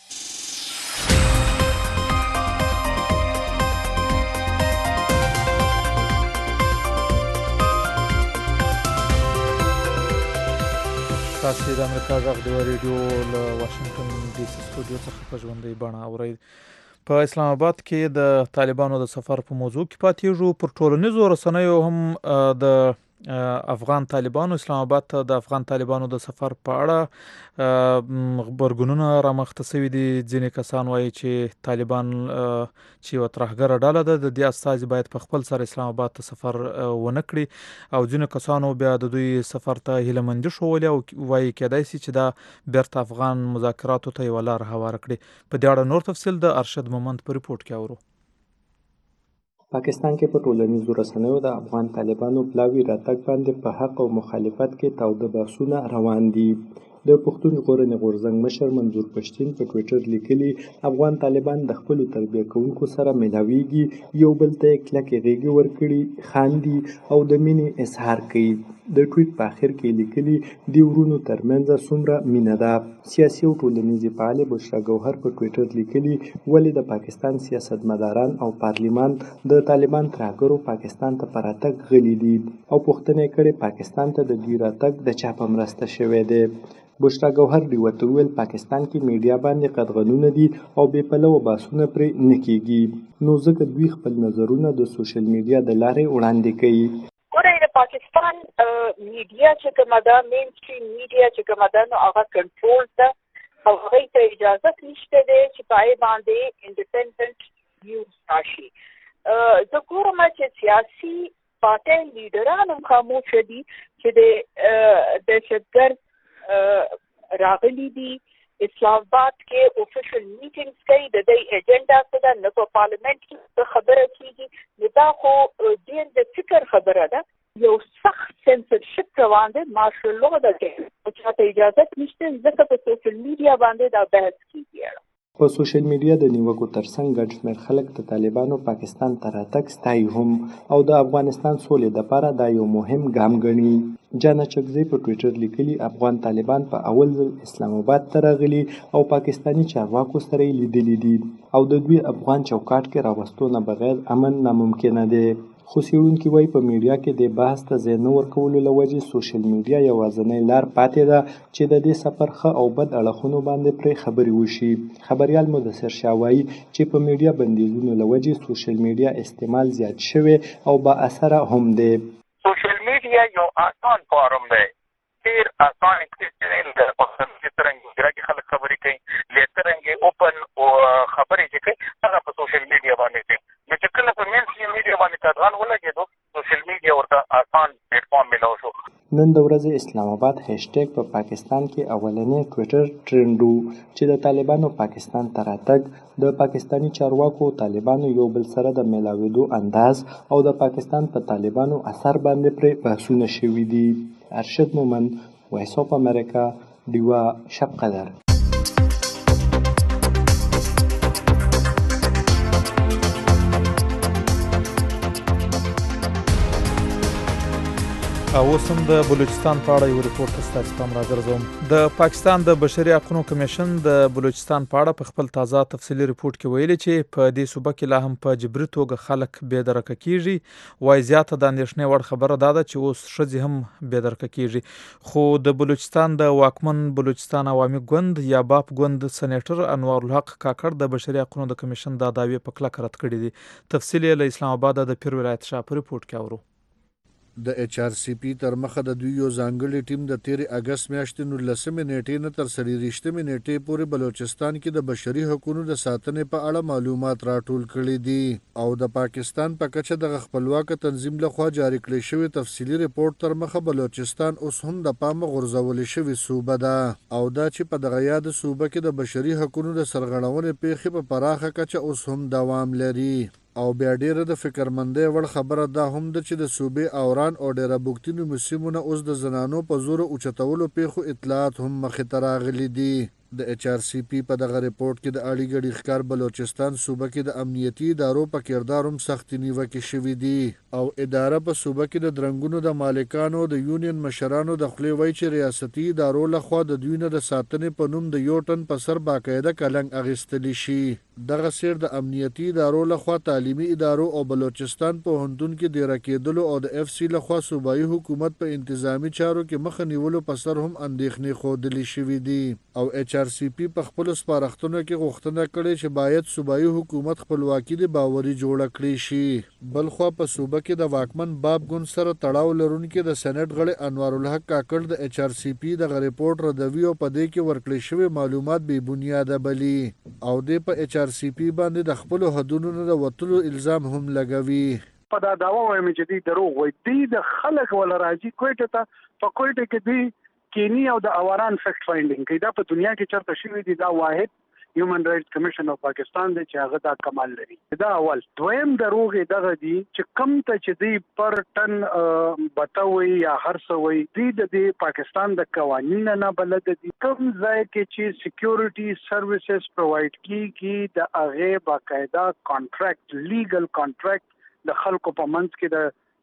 تاسو د امریکا غږ ډیوه ریډیو له واشنگټن ډي سي سټوډیو څخه په ژوندۍ بڼه اورئ. په اسلام آباد کې د طالبانو د سفر په موضوع کې پاتېږو. پر ټولنیزو رسنیو هم د افغان طالبانو اسلام آباد ته د افغان طالبانو د سفر په اړه غبرګونونه رامخته شوي دي. ځینې کسان وایي چې طالبان چې یوه ترهګره ډله ده د دې استازي باید په خپل سر اسلام آباد ته سفر ونه کړي او ځینې کسانو بیا د دوی سفر ته هیلهمندي ښولې او وایي کېدای شي چې دا بیرته افغان مذاکراتو ته یوه لاره هواره کړي. په دې اړه نور تفصیل د ارشد مومند په ریپورټ کې اورو. پاکستان کې په ټولنیزو رسنیو د افغان طالبانو پلاوي راتګ باندې په حق او مخالفت کې تاوده بحثونه روان دي. د پښتون ژغورنې غورځنګ مشر منظور پښتين په ټویټر لیکلي افغان طالبان د خپلو تربیه کوونکو سره ملاویږي، یو بل ته یې کلکې غېږې ورکړي، خاندي او د مینې اظهار کوي. د ټویټ په اخر کې لیکلي د ورونو ترمنځ څومره مینه ده. سیاسي او ټولنیزې فعالې بشرا ګوهر په ټویټر لیکلي ولې د پاکستان سیاستمداران او پارلیمان د طالبان ترهګرو پاکستان ته په راتګ غلي دي او پوښتنه یې کړې پاکستان ته د دوی راتګ د چا په مرسته شوی دی. بشرا ګوهر ډیوته وویل پاکستان کې میډیا باندې قدغنونه دي او بې پلوه بحثونه پرې نه کیږي، نو ځکه دوی خپل نظرونه د سوشل میډیا د لارې وړاندې کوي. ګورئ د پاکستان میډیا چې کومه ده، مین سټریم میډیا چې کومه ده، نو هغه کنټرول ده او هغوی ته اجازه نشته دی چې په هغې باندې انډیپینډنټ نیوز راشي. زه ګورم چې سیاسي پارټۍ لیډران هم خاموشه دي چې د دهشتګرد راغلي دي اسلام آباد کې اوفیشل میټینګز کوي، د دوی ایجنډا څه ده، نه په پارلیمنټ کې خبره کیږي، نو دا خو ډېر د فکر خبره ده. یو سخت سینسرشپ روان دی، مارشل لا ده چې چاته اجازه نشته ځکه په سوشل میډیا باندې دا بحث کیږي. په سوشل میډیا د نیوکو ترڅنګ ګډ شمېر خلک د طالبانو پاکستان ته راتګ ستایي هم او د افغانستان سولې دپاره دا یو مهم ګام ګڼي. جانا چکزی په ټویټر لیکلي افغان طالبان په اول ځل اسلام آباد ته راغلي او پاکستاني چارواکو سره یې لیدلي دي او د دوی افغان چوکاټ کې راوستو نه بغیر امن ناممکنه دی. خو څېړونکي وایي په میډیا کې د بحث ته ځای نه ورکولو له وجې سوشل میډیا یوازینۍ لار پاتې ده چې د دې سفر ښه او بد اړخونو باندې پرې خبرې وشي. خبریال مدثر شاه وایي چې په میډیا بندیزونو له وجې سوشل میډیا استعمال زیات شوی او با اثره هم دی. سوشل میډیا یو آسان فارم دی، ډېر آسان اکسیسیبل دی. چې څرنګه کې خلک خبرې کوي، له څرنګه اوپن خبرې چې کوي هغه په سوشل میډیا باندې کوي. نو چې کله په مین سټریم میډیا باندې قدغن ولګېدو، سوشل میډیا ورته آسان پلیټفارم ملو شو. نن د ورځې اسلام آباد هیشټیګ په پاکستان کې اولنی ټویټر ټرند و چې د طالبانو پاکستان ته راتګ د پاکستاني چارواکو طالبانو یو بل سره د میلاوېدو انداز او د پاکستان په طالبانو اثر باندې پرې بحثونه شوي دي. ارشد مومند، وایس اف امریکا، ډیوا شب قدر. اوس هم د بلوچستان په اړه یو ریپورت ستاسو پام راګرځوم. د پاکستان د بشري حقوقو کمیشن د بلوچستان په اړه په خپل تازه تفصیلي ریپورت کې ویلي چې په دې صوبه کې لا هم په جبري توګه خلک بې درکه کیږي. وایي زیاته د اندېښنې وړ خبره دا ده چې اوس ښځې هم بې درکه کیږي. خو د بلوچستان د واکمن بلوچستان عوامي ګوند یا باپ ګوند سېنیټر انوار الحق کاکړ د بشري حقوقو د کمیشن دا دعوې په کلکه رد کړې دي. تفصیل یې له اسلام آباد د پیر ولایت شاه په ریپورت کې اورو. د ایچ آر سی پی تر مخه د دوی یو ځانګړي ټیم د 13 اگست میاشتې 19 نیټې نه تر 23 نیټې پورې بلوچستان کې د بشري حقوقو د ساتنې په اړه معلومات راټول کړي دي او د پاکستان په کچه د خپلواک تنظیم لخوا جاری کړی شوی تفصیلي ریپورت تر مخه بلوچستان اوس هم د پامه غورځولې شوی صوبه ده او دا چې په دغه یاد صوبه کې د بشري حقوقو د سرغړونې پیښې په پراخه کچه اوس هم دوام لري. او بیا ډیره د فکرمندۍ وړ خبره دا هم ده چې د صوبې اوران او ډیره بوکتینو مسیمونه اوس د زنانو په زور اوچتولو پیښو اطلاعات هم مخې ته راغلي دي. د ایچ آر سی پی په دغه ریپورت کې د اړې ګډې ښکار بلوچستان صوبه کې د امنیتي ادارو په کردار هم سختې نیوکې شوي دي او اداره په صوبه کې د درنګونو د مالکانو د یونین مشرانو د خولې وایي چې ریاستي ادارو لخوا د دوی نه د ساتنې په نوم د یو ټن په سر باقاعده کلنګ اخیستلی شي. دغه سیر د امنیتي ادارو لخوا تعلیمي ادارو او بلوچستان پوهنتون کې ډیره کېدلو او د اف سی لخوا صوبایي حکومت په انتظامی چارو کې مخه نیولو په سر هم اندېښنې ښودلې شوي دي او ایچ آر سی پی په خپلو سپارښتنو کې غوښتنه کړې چې باید صوبایي حکومت خپلواکي د باوري جوړه کړې شي. بلخوا په صوبه کې د واکمن باب ګوند سره تړاو لرونکي د سېنات غړي انوار الحق کاکړ د ایچ آر سی پی دغه ریپورت ردوي او په دې کې ورکړل شوي معلومات بې بنیاده بلي او د په ایچ آر سی پی باندې د خپلو حدونو نه د وتلو الزام هم لګوي. په دا دعوا وایم چې دوی دروغ وایي. دوی د خلک ولا راځي کویټه ته، په کویټه کې دوی کینی او د اواران فیکټ فایندینګ کوي. دا په دنیا کې چرته شوي دي. دا واحد هیومن رائټس کمیشن اف پاکستان دی چې هغه دا کمال لري. دا اول. دویم دروغ دغه دی چې کم ته چې دوی پر ټن بتوي یا هر څه وي، دوی د پاکستان د قوانینو نه بلد دي. کوم ځای کې چې سکیورټي سروسز پرووایډ کیږي د هغه باقاعده کانټراکټ، لیګل کانټراکټ د خلکو په منځ کې د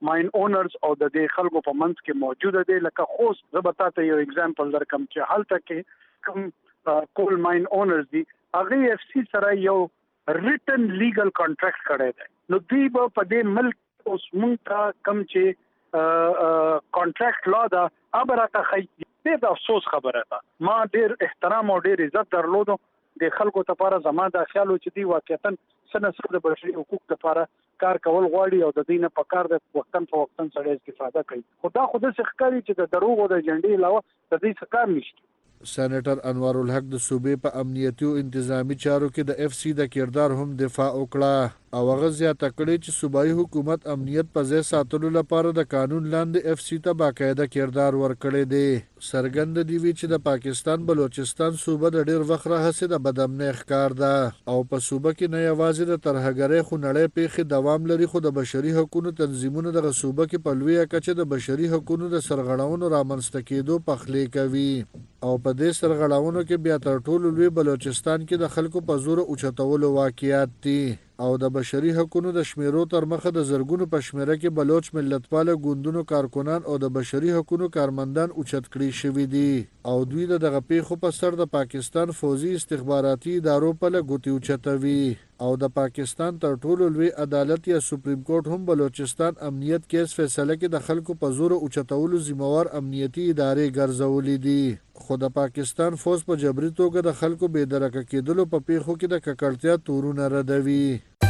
ماین اونرز او د دې خلکو په منځ کې موجوده دي. لکه خوست زه به تاسو یو اگزامپل درکم چې هلته کې کوم کول ماین اونرز دي هغه اف سی سره یو ریټن لیګل کانټراکټ کړی دی. نو دوی به په دې ملک اوس مونږ ته کوم چې کانټراکټ لا ده هغه راته ښایي. ډېر د افسوس خبره ده. ما ډېر احترام او ډېر عزت درلودو د خلکو لپاره. زما دا خیال و چې دوی واقعیتاً څه د بشري حقوق لپاره کار کول غواړي او د دې نه په کار د وختن په وختن سره استفاده کوي. خو دا خو داسې ښکاري چې د دروغو د ایجنډې علاوه د دې څه کار نشته. سېنیټر انوار الحق د صوبې په امنیتي او انتظامی چارو کې د اف سی د کردار هم دفاع وکړه او هغه زیاته کړې چې صوبایي حکومت امنیت په ځای ساتلو لپاره د قانون لاندې اف سی ته باقاعده کردار ورکړی دی. څرګنده دی وی چې د پاکستان بلوچستان صوبه د ډېر وخت راهیسې د بدامنۍ ښکار ده او په صوبه کې نه یوازې د ترهګرۍ خو نړۍ پیښې دوام لري خو د بشري حقوقو تنظیمونو دغه صوبه کې په لویه کچه د بشري حقوقو د سرغړونو رامنځته کېدو پخلی کوي او په دې سرغړونو کې بیا تر ټولو لوی بلوچستان کې د خلکو په زور اوچتولو واقعیات دي او د بشري حقوقو د شمیرو تر مخه د زرګونو په شمیره کې بلوچ ملتپاله ګوندونو کارکنان او د بشري حقوقو کارمندان اوچت کړي شوي دي او دوی دغه پیښو په سر د پاکستان فوزي استخباراتي ادارو په لګوتې اوچتوي او د پاکستان تر ټولو لوی عدالت یا سپریم کورټ هم بلوچستان امنیت کیس فیصله کې د خلکو په زور اوچتولو ذمہوار امنیتي ادارې ګرځولې دي. خو د پاکستان فوز په جبري توګه د خلکو بې درکه کېدلو په پیښو کې د ککړتیا تورونه ردوي.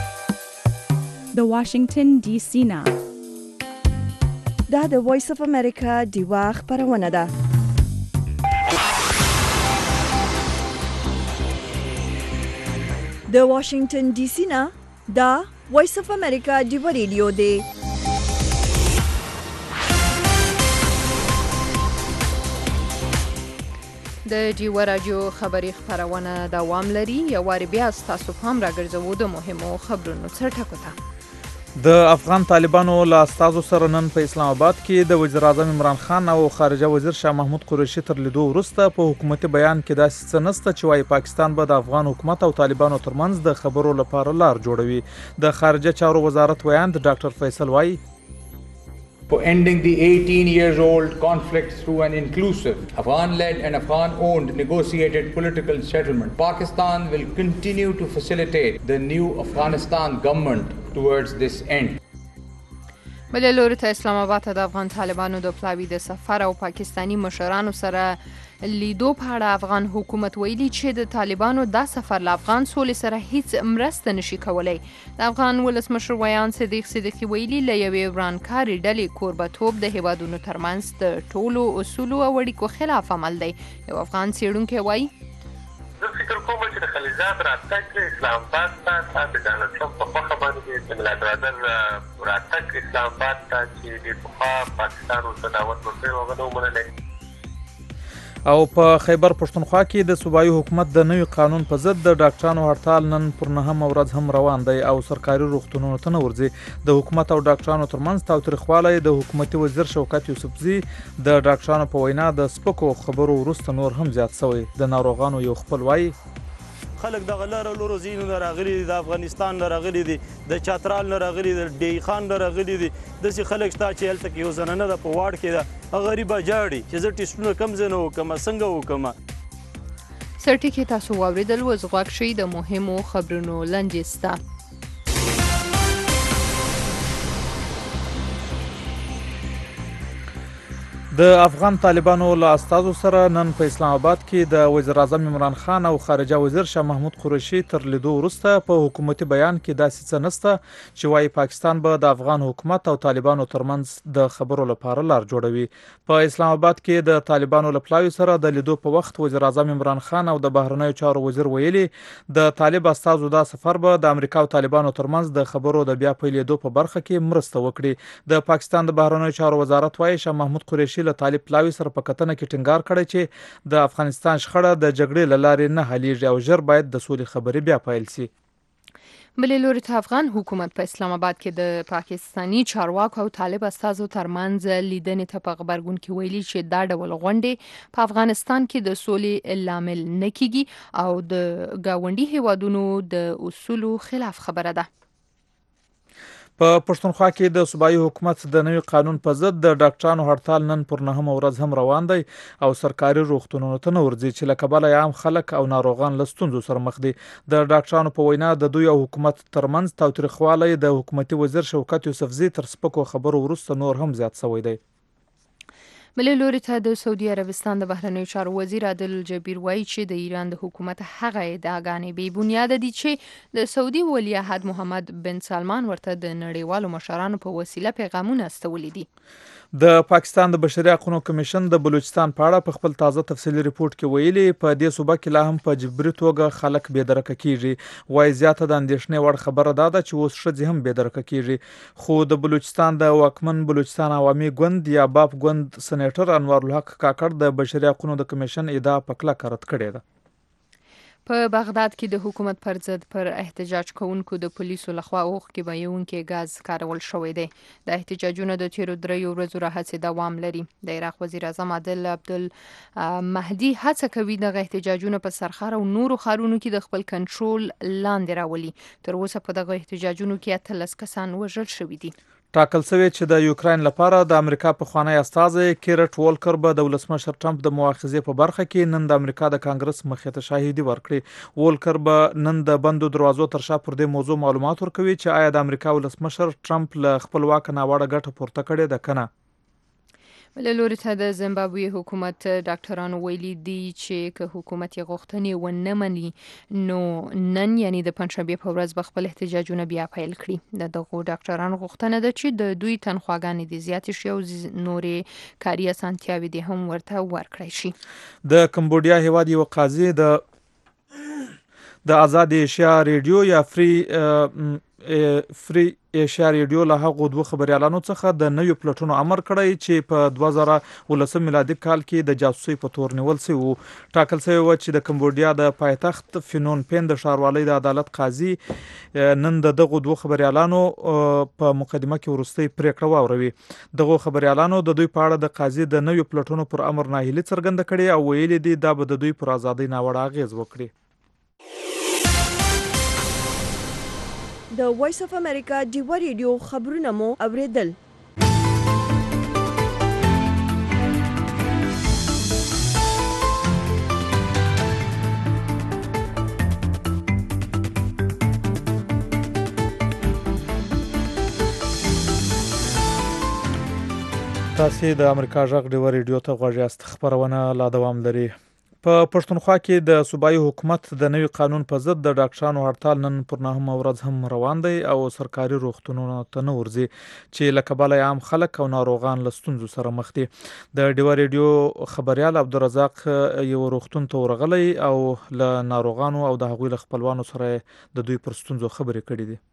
د واشنگټن ډي سي نه دا د وایس اف امریکا دیوا خبرونه ده. د واشنگټن ډي سي نه دا وایس اف امریکا دیوا ریډیو دی. د ډیوا راډیو خبري خبرونه دوام لري. یو وار بیا ستاسو پام راګرځوو د مهمو خبرونو څرټکو ته. د افغان طالبانو له استازو سره نن په اسلام آباد کې د وزیر اعظم عمران خان او خارجه وزیر شاه محمود قریشي تر لیدو وروسته په حکومتي بیان کې داسې څه نشته چې وايي پاکستان به د افغان حکومت او طالبانو ترمنځ د خبرو لپاره لار جوړوي. د خارجه چارو وزارت ویاند ډاکټر فیصل وایي for ending the 18-year-old conflict through an inclusive, Afghan-led and Afghan-owned negotiated political settlement. Pakistan will continue to facilitate the new Afghanistan government towards this end. بل لوري ته اسلام آباد ته د افغان طالبانو د پلاوي د سفر او پاکستانی مشرانو سره لیدو په اړه افغان حکومت ویلي چې د طالبانو دا سفر له افغان سولې سره هیڅ مرسته نشي کولای. د افغان ولسمشر ویان صدیقي ویلي له یوې ورانکاري ډلې کوربتوب د هیوادونو ترمنځ د ټولو اصولو او اړیکو خلاف عمل دی. یو افغان څېړونکی وایي زه فکر کوم چې د خلیجات راتګ اسلام آباد ته د ډانلډ ټرمپ په خوښه باندې د ملت رادر راتګ اسلام آباد ته چې د پخوا پاکستان ورته دعوت ورکړی هغه نه ومنلی. او په خیبر پښتونخوا کې د صوبایي حکومت د نوي قانون په ضد د ډاکټرانو هړتال نن پر 9 ورځ هم روان دی او سرکاري روغتونونو ته نه ورځي. د حکومت او ډاکټرانو ترمنځ تاوتریخوالی د حکومتي وزیر شوکت یوسفزي د ډاکټرانو په وینا د سپکو خبرو وروسته نور هم زیات شوی. د ناروغانو یو خپل وایي خلک دغه لاره لورو ځینو نه راغلي دي، د افغانستان نه راغلي دي، د چترال نه راغلي دي، د ډی خان نه راغلي دي. داسې خلک شته چې هلته کې یو زنانه ده په واډ کې ده، هغه غریبه جاړي چې زه ټسټونه کوم ځای نه وکړم، څنګه وکړم. سرټیکې تاسو واورېدل. اوس غوږ شئ د مهمو خبرونو لنډیز ته. د افغان طالبانو له استازو سره نن په اسلام آباد کې د وزیر اعظم عمران خان او خارجه وزیر شاه محمود قریشي تر لیدو وروسته په حکومتي بیان کې داسې څه نشته چې وايي پاکستان به د افغان حکومت او طالبانو ترمنځ د خبرو لپاره لار جوړوي. په اسلام آباد کې د طالبانو له پلاوي سره د لیدو په وخت وزیر اعظم عمران خان او د بهرنیو چارو وزیر ویلي د طالب استازو دا سفر به د امریکا او طالبانو ترمنځ د خبرو د بیا پیلېدو په برخه کې مرسته وکړي. د پاکستان د بهرنیو چارو وزارت وايي شاه محمود قریشي له طالب پلاوي سره په کتنه کې ټینګار کړی چې د افغانستان شخړه د جګړې له لارې نه حلیږي او ژر باید د سولې خبرې بیا پیل شي. بلې لوري ته افغان حکومت په اسلام آباد کې د پاکستانی چارواکو او طالب استازو ترمنځ لیدنې ته په غبرګون کې ویلي چې دا ډول غونډې په افغانستان کې د سولې لامل نه کیږي او د ګاونډي هیوادونو د اصولو خلاف خبره ده. په پښتونخوا کې د صوبایي حکومت د نوي قانون په ضد د ډاکټرانو هړتال نن پر 9مه ورځ هم روان دی او سرکاري روغتونونو ته نه ورځي چې له کبله عام خلک او ناروغان له ستونزو سره مخ دي. د ډاکټرانو په وینا د دوی او حکومت ترمنځ تاوتریخوالی د حکومتي وزیر شوکت یوسفزي تر سپکو خبرو وروسته نور هم زیات شوی دی. بلې لوري ته د سعودي عربستان د بهرنیو چارو وزیر عادل جبیر وایي چې د ایران د حکومت هغه ادعاګانې بې بنیاده دي چې د سعودي ولیعهد محمد بن سلمان ورته د نړیوالو مشرانو په وسیله پیغامونه استولي دي. د پاکستان د بشري حقوقو کمیشن د بلوچستان په اړه په خپل تازه تفصیلي ریپورت کې ویلي په دې صوبه کې لا هم په جبري توګه خلک بې درکه کیږي. وايي زیاته د اندېښنې وړ خبره دا ده چې اوس ښځې هم بې درکه کیږي. خو د بلوچستان د واکمن بلوچستان عوامي ګوند یا باپ ګوند سېنیټر انوار الحق کاکړ د بشري حقوقو د کمیشن ادعا په کلکه رد کړې ده. په بغداد کې د حکومت پر ضد پر احتجاج کوونکو د پولیسو لخوا اوښکې بهیونکي ګاز کارول شوی دی. د احتجاجونو د تیرو 3 ورځو راهیسې دوام لري. د عراق وزیر اعظم عادل عبدالمهدي هڅه کوي دغه احتجاجونه په سرخار او نورو ښارونو کې د خپل کنټرول لاندې راولي. تر اوسه په دغه احتجاجونو کې 13 کسان وژل شوي دي. ټاکل شوی چې د یوکراین لپاره د امریکا پخوانی استازی کیرټ وولکر به د ولسمشر ټرمپ د مواخذې په برخه کې نن د امریکا د کانګرس مخې ته شاهدي ورکړي. وولکر به نن د بندو دروازو تر شا پر دې موضوع معلومات ورکوي چې آیا د امریکا ولسمشر ټرمپ له خپل واک ناوړه ګټه پورته کړې ده کنه. بل لوري ته د زیمبابوې حکومت ډاکټرانو ویلي دي چې که حکومت یې غوښتنې ونه مني نو نن یعنی د پنځشنبې په ورځ به خپل احتجاجونه بیا پیل کړي. د دغو ډاکټرانو غوښتنه ده چې د دوی تنخواګانې دې زیاتې شي او نورې کاري اسانتیاوې دې هم ورته ورکړی شي. د کمبودیا هیواد یو قاضي د آزاد ایشیا ریډیو یا فری ایشیا ریډیو له هغو 2 خبريالانو څخه د نویو پلټونو امر کړی چې په 2019 میلادي کال کې د جاسوسي په تور نیول شوی وو. ټاکل شوی و چې د کمبودیا د پایتخت فنون پین د ښاروالۍ د عدالت قاضي نن دغه 2 خبريالانو په مقدمه کې ورستۍ پریکړه واوروي. دغه خبريالانو د دوی په اړه د قاضي د نویو پلټونو پر امر ناهیلي څرګنده کړې او ویلي دي دا به د دوی پر ازادۍ ناوړه اغیز وکړي. د وایس اف امریکا ډیوا ریډیو خبرونه مو اوریدل. تاسو د امریکا غږ ډیوا ریډیو ته غوږ یاست. خبرونه لا دوام لري. په پښتونخوا کې د صوبایي حکومت د نوي قانون په ضد د ډاکټرانو هړتال نن پر 9مه ورځ هم روان دی او سرکاري روغتونونو ته نه ورځي چې له کبله عام خلک او ناروغان له ستونزو سره مخ دي. د ډیوا ریډیو خبريال عبدالرزاق یو روغتون ته ورغلی او له ناروغانو او د هغوی له خپلوانو سره د دوی پر ستونزو خبرې کړې دي.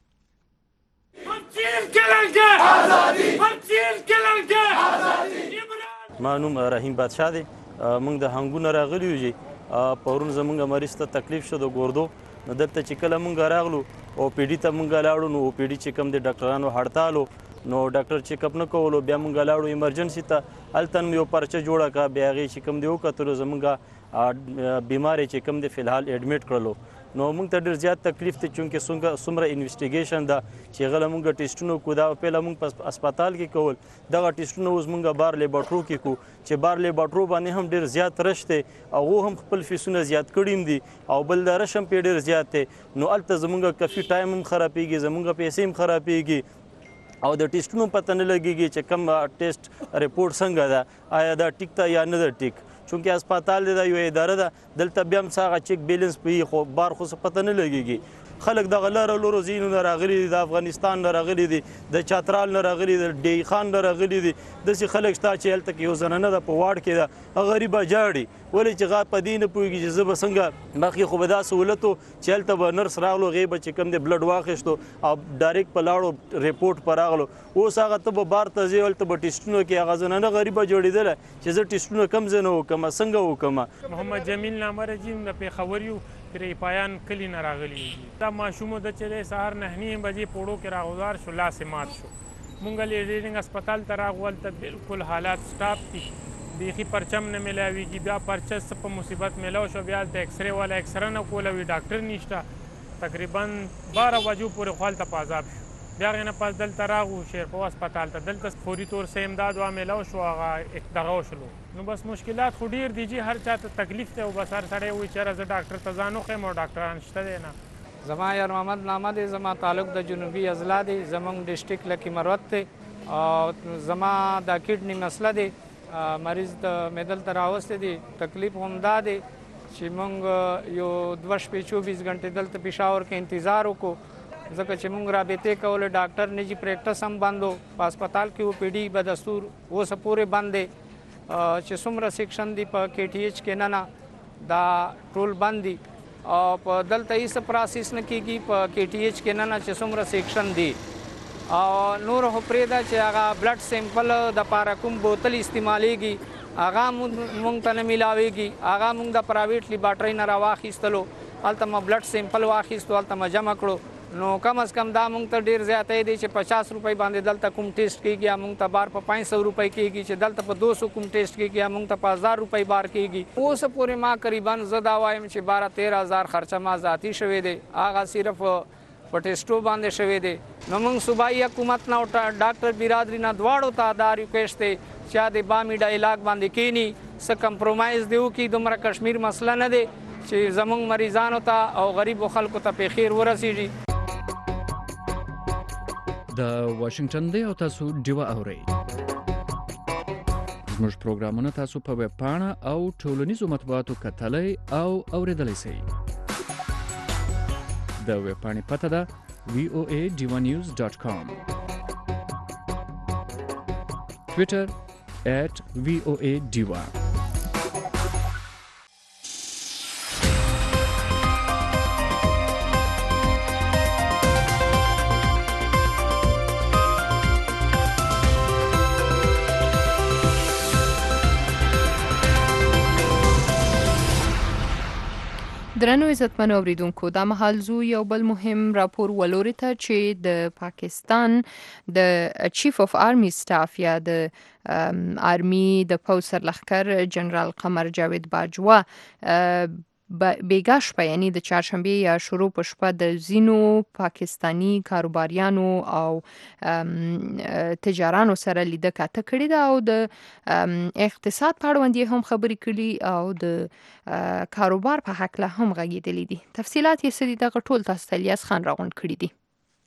ما نوم رحیم بادشاه دی. موږ د هنګونه راغلی یو چې پرون زموږ مریض ته تکلیف شو د ګوردو نو دلته چې کله موږ راغلو او پی ډي ته موږ لاړو نو او پی ډي چې کوم د ډاکټرانو هړتالو نو ډاکټر چیک اپ نه کولو بیا موږ لاړو ایمرجنسي ته هلته یو پرچه جوړه کړه بیا هغې چې کوم دی وکتلو زموږ بیمار چې کوم دی فلحال ایډمیټ کړلو نو موږ ته ډېر زیات تکلیف دی چونکې څومره انویسټیګیشن ده چې هغه له موږ ټیسټونه کو دا پهله موږ په اسپتال کې کول دغه ټیسټونه اوس موږ بار لیبارټرو کې کو چې بار لیبارټرو باندې هم ډېر زیات رش دی او هغه هم خپل فیسونه زیات کړي دي او بل د رش هم پې ډېر زیات دی نو هلته زموږ کافي ټایم هم خرابېږي زموږ پیسې هم خرابېږي او د ټیسټونو پته نه لګېږي چې کوم ټیسټ ریپورټ څنګه ده آیا دا ټیک ده یا نه ده ټیک چونکې اسپتال دی دا یو اداره ده دلته بیا هم څه هغه چیک بیلنس پوهېږي خو بار خو څه پته نه لګېږي خلک دغه لاره لورو ځایونو نه راغلي دي د افغانستان نه راغلي دي د چترال نه راغلي دي د ډی خان نه راغلي دي داسې خلک شته چې هلته کې یو زنانه ده په واډ کې ده هغه غریبه جاړي ولې چې هغه په دې نه پوهېږي چې زه به څنګه مخکې خو به دا سهولت و چې هلته به نرس راغلو هغې به چې کوم دی بلډ واخیستو او ډایرکټ په لاړو ریپورټ په راغلو اوس هغه ته به بار ته ځې هلته به ټیسټونه کې هغه زنانه غریبه جوړېدله چې زه ټیسټونه کم ځای نه وکړم څنګه وکړم محمد جمیل نامه رجیم د پېښور یو پرې پایان کلی نه راغلی دا ماشوم د چې دی سهار 9 بجې پوړو کې راغوزار شو لاس یې مات شو مونږ لیډینګ اسپتال ته راغلو هلته بالکل حالات سټاپ دي بیخي پرچم نه میلاویږي بیا پرچه څه په مصیبت میلاو شو بیا هلته ایکسرې والا ایکسره نه کوله وي ډاکټر نشته تقریبا 12 بجو پورې خو هلته په عذاب شو بیا هغې نه پس دلته راغو شیرپو هسپتال ته، دلته فوري طور سه امداد میلاو شو، هغه دغه وشلو. نو بس مشکلات خو ډېر دي جي، هر چا ته تکلیف دی او بس هر سړی وایي چېرې زه ډاکټر ته ځان وښیم او ډاکټران شته دی نه. زما یار محمد نامه دی، زما تعلق د جنوبي اضلاع دی، زمونږ ډسټرکټ لکي مروت دی او زما د کډنی مسله دی، مریض د میدل ته راوستی دی. تکلیف همدا دی چې مونږ یو 2 شپې 24 غنټې دلته پېښور کې انتظار وکړو، ځکه چې مونږ رابطې کولې. ډاکټر نجي پریکټس هم بند و، په هسپتال کې OPD بدستور اوسه پورې بند دی. چې څومره سیکشن دي په KTH کې نه دا ټول بند دي او په دلته هېڅ پروسس نه کېږي په KTH کې نه چې څومره سیکشن دي. او نور خو پرېږده چې هغه بلډ سیمپل دپاره کوم بوتل استعمالیږي هغه مونږ ته نه میلاویږي، هغه مونږ د پرایویټ لیبارټرۍ نه راواخیستلو، هلته مو بلډ سیمپل واخیستو، هلته مو جمع کړو. نو کم از کم دا مونږ ته ډېر زیاتی دی چې 50 روپۍ باندې دلته کوم ټیسټ کېږي، مونږ ته بار په 500 روپۍ کېږي، چې دلته په 200 کوم ټیسټ کېږي مونږ ته په 1000 روپۍ بار کېږي. اوس پورې ما قریبا زه دا وایم چې 12-13 هزار خرچه ما ذاتي شوی دی، هغه صرف په ټیسټو باندې شوی دی. نو مونږ صوبایي حکومت نه او ډاکټر برادري نه دواړو ته دا ریکویسټ دی چې د بامیډا علاج باندې کینی څه کمپرومایز دی وکړي. دومره کشمیر مسله نه دی چې زمونږ مریضانو ته او غریبو خلکو ته په خیر ورسیږي. د واشنگټن دی او تاسو ډیوه اورئ. زموږ پروګرامونه تاسو په ویب پاڼه او ټولنیزو مطبوعاتو کتلی او اوریدلی شئ. د ویب پاڼې پته ده voadivanews.com، ټویټر @voadiva. درنو عزتمنو اوریدونکو، دا مهال زو یو بل مهم راپور ولوري ته چې د پاکستان د چیف اف آرمی سټاف یا د آرمی د پوځ سرلښکر جنرال قمر جاوید باجوا بیګا شپه یعنی د چهارشنبه یا شروع په شپه د زینو پاکستانی کاروباریانو او تجارانو سره لیده کاته کړې ده او د اقتصاد په اړه هم خبرې کړي او د کاروبار په حق له هم غږېدلې دي. تفصيلات یې سړي دغه ټول تاسو ته الیاس خان راغونډ کړي دي.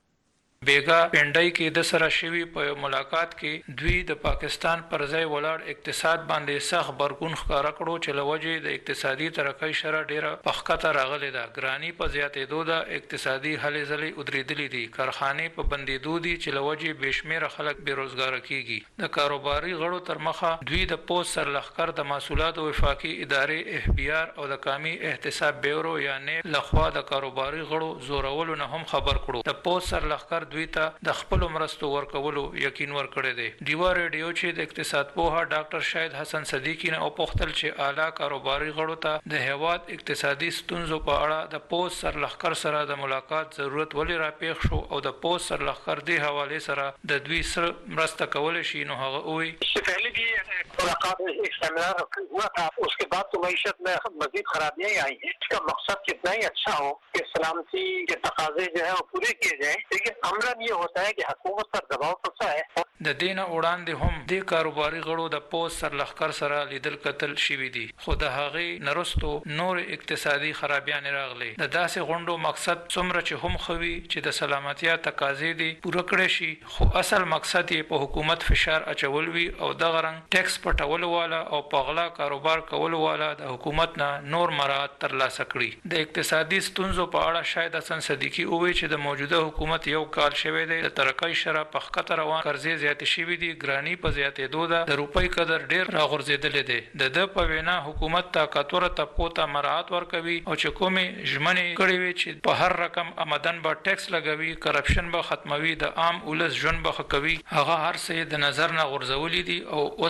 بیگا پنډای کې د سره شوی په ملاقات کې دوی د پاکستان پر ځای ولاړ اقتصاد باندې سخت برګون ښکارا کړو چې لوجه د اقتصادي ترقۍ شره ډیره پخکته راغلې ده. ګرانی په زیاتېدو د اقتصادي هلې ځلې ودرېدلې دي، کارخانې په بندېدو دي چې لوجه بشمیره خلک بیروزګار کیږي. د کاروباري غړو تر مخه دوی د پوسټ سرلښکر د محصولاتو وفاقي ادارې FBR او د قومي احتساب بیورو یعنی لخوا د کاروباري غړو زورولو نه هم خبر کړو. د پوسټ سرلښکر دوی ته د خپل مرستو ورکولو یقین ورکړی دی. ډیوا ریډیو چې د اقتصاد پوها ډاکټر شاهد حسن صدیقی نه وپوښتل چې اعلی کاروباري غړو ته د هیواد اقتصادي ستونزو په اړه د پوسټ سرلښکر سره د ملاقات ضرورت ولې راپېښ شو او د پوسټ سرلښکر د حواله سره د دوی سره مرسته کول شي. نو هغه وایي چې پہلے بھی ملاقات ایک سیمینار ہوا تھا، اس کے بعد تو معیشت میں مزید خرابیاں آئی ہیں. اس کا مقصد کتنا ہی اچھا ہو کہ سلامتی کے تقاضے جو ہے وہ پورے کیے جائیں، لیکن امرن یہ ہوتا ہے کہ حکومت پر دباؤ پڑتا ہے. د دینه وړاندې هم د کاروباري غړو د پوسټ سرلښکر سره لیدل کتل شوی دي، خو د هغې نرستو نور اقتصادي خرابیان راغلي. د داسې غونډو مقصد څومره چې هم خوي چې د سلامتیا تقاضې دي پوره کړي شي، خو اصل مقصد یې په حکومت فشار اچول وي او دغه رنګ ټیکس پټول والا او پغلا کاروبار کول والا د حکومت نه نور مراعات ترلاسه کړي. د اقتصادي ستونزو په اړه شاهد حسن صدیقی وویل چې د موجوده حکومت یو کال شوی دی، د ترقۍ شره په ښکته روان، قرضې زیاتې شوي دي، ګراني په زیاتېدو ده، د روپۍ قدر ډېر راغورځېدلی دی. د په وینا حکومت طاقتوره طبقو ته مراعات ورکوي او چې کومې ژمنې کړې وي چې په هر رقم آمدن به ټیکس لګوي، کرپشن به ختموي، د عام ولس ژوند به ښه کوي، هغه هر څه د نظر نه غورځولي دي او اوس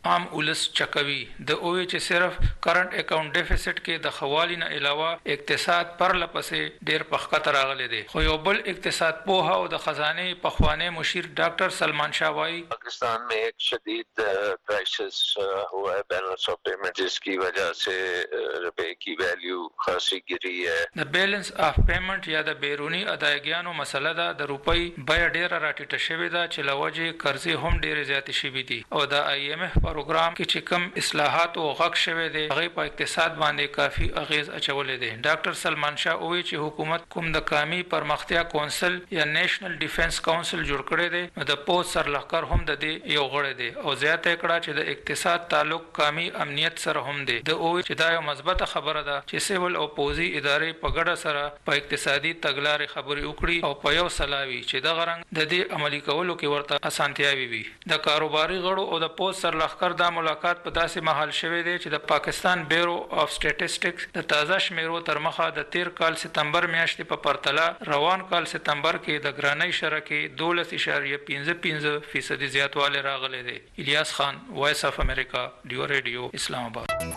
عام ولس چکوي د اوې چې صرف کرنٹ اکاونټ ډیفیسټ کې د خوالي نه علاوه اقتصاد پر لپسې ډیر پخکته راغلی دی. خو یو بل اقتصاد پوها او د خزانه پخوانی مشیر ډاکټر سلمان شاه وايي पाकिस्तान में एक शदीद क्राइसिस हुआ है बैलेंस ऑफ पेमेंट जिसकी वजह से रुपए की वैल्यू खासी गिरी है. د بیلنس اف پیمنٹ یا د بیرونی ادایګیانو مسله ده د روپۍ بیه ډیره راټیټه شوې ده چې لوجه قرضې هم ډیره زیاتې شوې دي او د IMF پروګرام کې چې کم اصلاحات او غږ شوې دي هغه په اقتصاد باندې کافي اغیز اچولې دي. ډاکټر سلمان شاه وایي چې حکومت کوم د قومي پرمختیا کونسل یا نېشنل ډیفنس کونسل جوړ کړی دی د پوز سرلښکر هم د دې یو غړی دی او زیاته کړه چې د اقتصاد تعلق قومي امنیت سره هم دی. د وایي چې دا یو مثبته خبره ده چې سیول او پوزي ادارې په ګډه سره په اقتصادي تګلارې خبرې وکړي او په یو سلاوي چې د غرنګ د دې عملي کولو کې ورته اسانتیاوي وي. د کاروباري غړو او د پوز سرلښکر دا ملاقات په داسې مهال شوی دی چې د پاکستان بیورو اف سټیټسټکس د تازه شمیرو تر مخه د 13 کال سپتمبر میاشتې په پرتله روان کال سپتمبر کې د ګرانۍ شرکې 12.55% زیاتوالی راغلی دی. الیاس خان، وایس اف امریکا، ډیو ریډیو، اسلام آباد.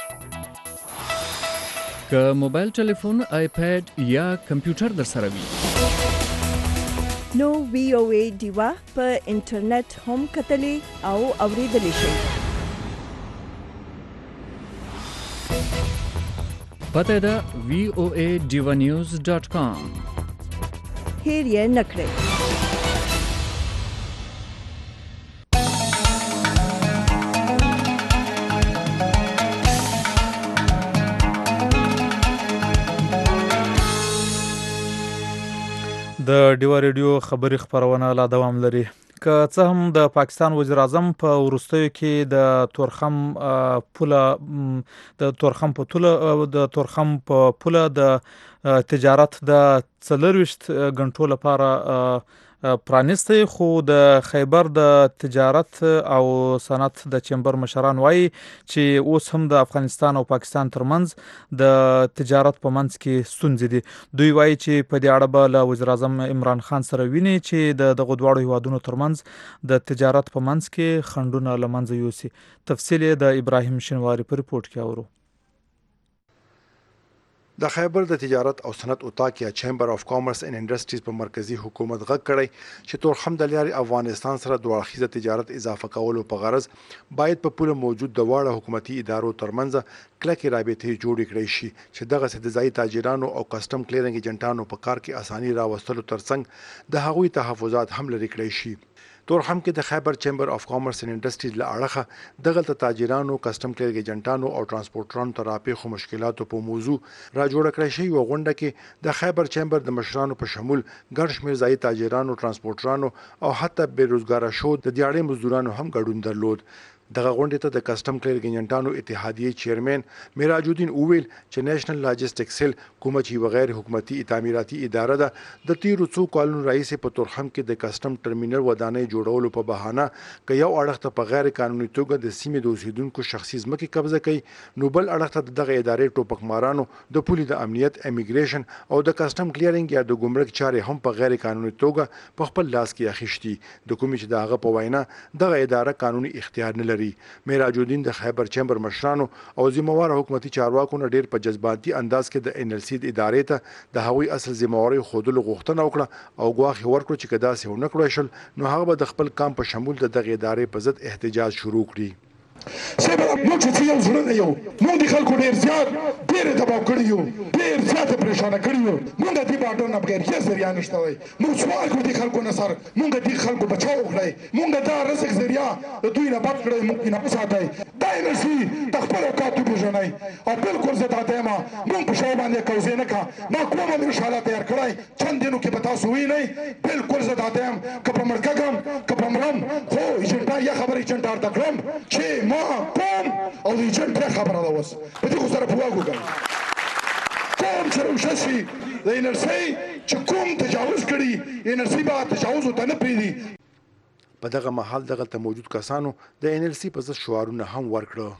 که موبایل ټلیفون، آیپیډ یا کمپیوټر در سره وي نو VOA ډیوا په انټرنیټ هم کتلې او اوریدلې شئ. پته ده voaDivanews.com. هیر یې نکړئ. د ډیوا ریډیو خبری خبرونه لا دوام لري. که څه هم د پاکستان وزیر اعظم په وروستیو کې د تورخم په پوله د تجارت د 24 غنټو لپاره پرانیسته، خو د خیبر د تجارت او صنعت د چمبر مشران وایي چې اوس هم د افغانستان او پاکستان ترمنځ د تجارت په منځ کې ستونزې دي. دوی وایي چې په دې اړه به له وزیر اعظم عمران خان سره ویني چې د دغه دواړو هیوادونو ترمنځ د تجارت په منځ کې خنډونه له منځه یوسي. تفصیل یې د ابراهیم شینواری په ریپورت کې اورو. د خیبر د تجارت او صنعت اتاق یا چیمبر اف کامرس اینڈ انډستریز په مرکزی حکومت غږ کړی چې تورخم د لارې افغانستان سره دوه اړخیزه تجارت اضافه کولو په غرض باید په پوله موجود د واړه حکومتي ادارو ترمنځ کلکې رابطې جوړې کړې شي چې دغه ځای تاجرانو او کسٹم کلیرنګ ایجنټانو په کار کې اساني راوستلو ترڅنګ د هغوی تحفظات هم لري کړی شي. تورخم کې د خیبر چیمبر اف کامرس اینڈ انډستریز له اړخه دغه تاجرانو، کسٹم کلیرنګ ایجنټانو او ترانسپورټرانو ته راپېښو مشکلاتو په موضوع را جوړه کړې شوې و غونډه کې د خیبر چیمبر د مشرانو په شمول ګڼ شمېر ځایي تاجرانو، ترانسپورټرانو او حتی بیروزګاره شو د دیاړي مزدورانو هم ګډون درلود. دغه غونډې ته د کسٹم کلیرنګ ایجنټانو اتحادیې چیرمن میراج الدین اوویل چې نېشنل لاجستیک سیل کومه چې غیر حکومتي تعمیراتي اداره ده د تیرو څو کالونو رئیس په تورخم کې د کسٹم ټرمینل ودانۍ جوړولو په بهانه که یو اړخ ته په غیر قانوني توګه د سیمې د اوسیدونکو شخصي ځمکې قبضه کوي، نو بل اړخ ته دغه ادارې ټوپکمارانو د پولي د امنیت، امیګریشن او د کسٹم کلیرنګ یا د ګمرک چارې هم په غیر قانوني توګه په خپل لاس کې اخیشتي، د کومې چې د هغه په وینا دغه اداره قانوني اختیار نه لري. میراج الدین د خیبر چیمبر مشرانو او ذمہوار حکومتي چارواکو نه ډیر په جذباتي انداز کې د NLC ادارې ته د هغوی اصل ذمہواري خودلو غوښتنه وکړه او ګواښ ورکړ چې کدا سه ونه کړی شل نو هغه به د خپل کام په شمول د دغه ادارې په ضد احتجاج شروع کړي. سبب موږ چې یو ژوند یو موږ د خلکو ډیر دباو کړی یو، ډیر زیات پریشان کړی یو، موږ د دې باټو نه بغیر هیڅ ذریعہ نشته وای. موږ سوال کوو د خلکو نه سر موږ د خلکو بچاو کړی، موږ دا رزق ذریعہ د دوی نه بچ کړی، موږ نه ساتای دا نشي د خپل کاتو بجنای او بالکل زدا دما موږ په شو باندې کوزې نه کا ما کومه ان شاء الله تیار کړای چند دینو کې پتا سوې نه بالکل زدا دم کپه مرکګم کپه مرم خو ایجنټا یا خبرې چنټار تکرم چې ما کوم او د ایجنټ خبره ده وس په دې سره پواګو کوم چې روشي د انرسي چې کوم تجاوز کړي انرسي به تجاوز ته نه پریدي. په دغه محل دغه ته موجود کسانو د NLC په ضد شعارونه هم ورکړه.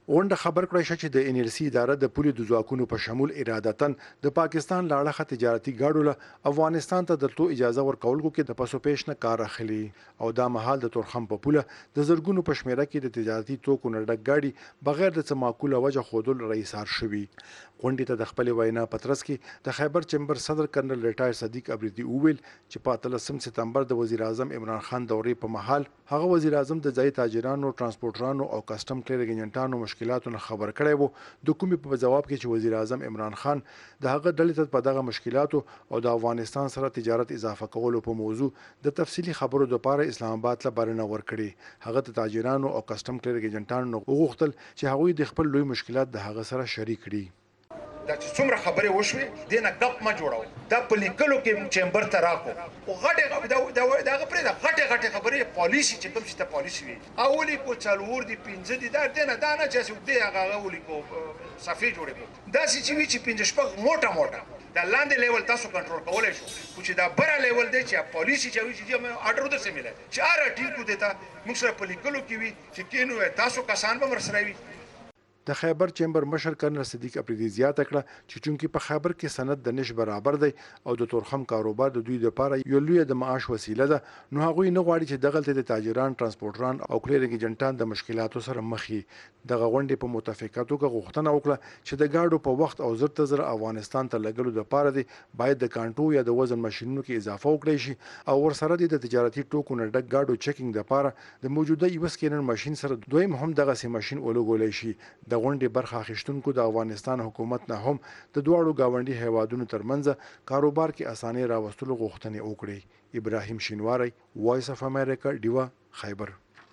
غونډه خبر کړی چې د NLC اداره د پولي د ځواکونو په شمول ارادتاً د پاکستان لاړه تجارتي ګاډو له افغانستان ته درتلو اجازه ورکولو کې د پسو پیش نه کار اخلي او دا مهال د تورخم په پوله د زرګونو په شمیره کې د تجارتي توکو نه ډک ګاډي بغیر د څه معقوله وجه ښودل رئیسار شوي. غونډې ته د خپل وینا په ترڅ کې د خیبر چمبر صدر کرنل ریټایر صدیق ابریدي وویل چې په 13 سپتمبر د وزیر اعظم عمران خان دورې په مهال هغه وزیر اعظم د ځای تاجرانو، ترانسپورټرانو او کسټم کلیرنګ ایجنټانو مشکلاتو نه خبر کړی وو. د کومې په جواب کې چې وزیر اعظم عمران خان د هغه ډلې ته په دغه مشکلاتو او د افغانستان سره تجارت اضافه کولو په موضوع د تفصیلی خبرو لپاره اسلام آباد ته بلنه ورکړي. هغه د تاجرانو او کسټم کلیرنګ ایجنټانو وغوښتل چې هغوی د خپل لوی مشکلات د هغه سره شریک کړي. دا چې څومره خبرې وشوې دینه ګپ ما جوړاو دا په لیکلو کې چیمبر ته راکو او غټه دا غپرې دا غټه خبرې پالیسي چې کوم چې ته پالیسي وي اولی کو څلور دی 15 دی دا دینه دا نه چې دې هغه اولی کو صفې جوړې دا چې وی چې 15 شپږ موټه دا لاندې لیول تاسو کنټرول کولای شو چې دا بره لیول دی چې پالیسي چې وی چې ما آرډر در څه ملای چې اره ټیکو دیتا موږ سره په لیکلو کې وی چې کینو تاسو کسان به ورسره وي. د خیبر چیمبر مشر کرنل صدیق افریدي زیاته کړه چې چونکی په خیبر کې سند د نش برابر دی او د تورخم کاروبار د دوی لپاره یو لوی د معاش وسیله ده، نو هغه نه غواړي چې دغلت د تاجران، ترانسپورټران او کلیرنګ ایجنټان د مشکلاتو سره مخ شي. دغه غونډې په متفقاتو کې غوښتنه وکړه چې د گاډو په وخت او زر تر افغانستان ته لګلو لپاره دی باید د کانټو یا د وزن ماشینونو کې اضافه وکړي شي او ورسره د تجارتي توکو نه ډک گاډو چیکینګ لپاره د موجوده یو سکینر ماشین سره دویم هم دغه سي ماشین ولګولای شي. د غونډې برخه اخیستونکو د افغانستان حکومت نه هم د دواړو گاونډي هیوادونو ترمنځ کاروبار کې اسانۍ راوستلو غوښتنې وکړي. ابراهیم شینواری، وایس اف امریکا، ډیوا، خیبر.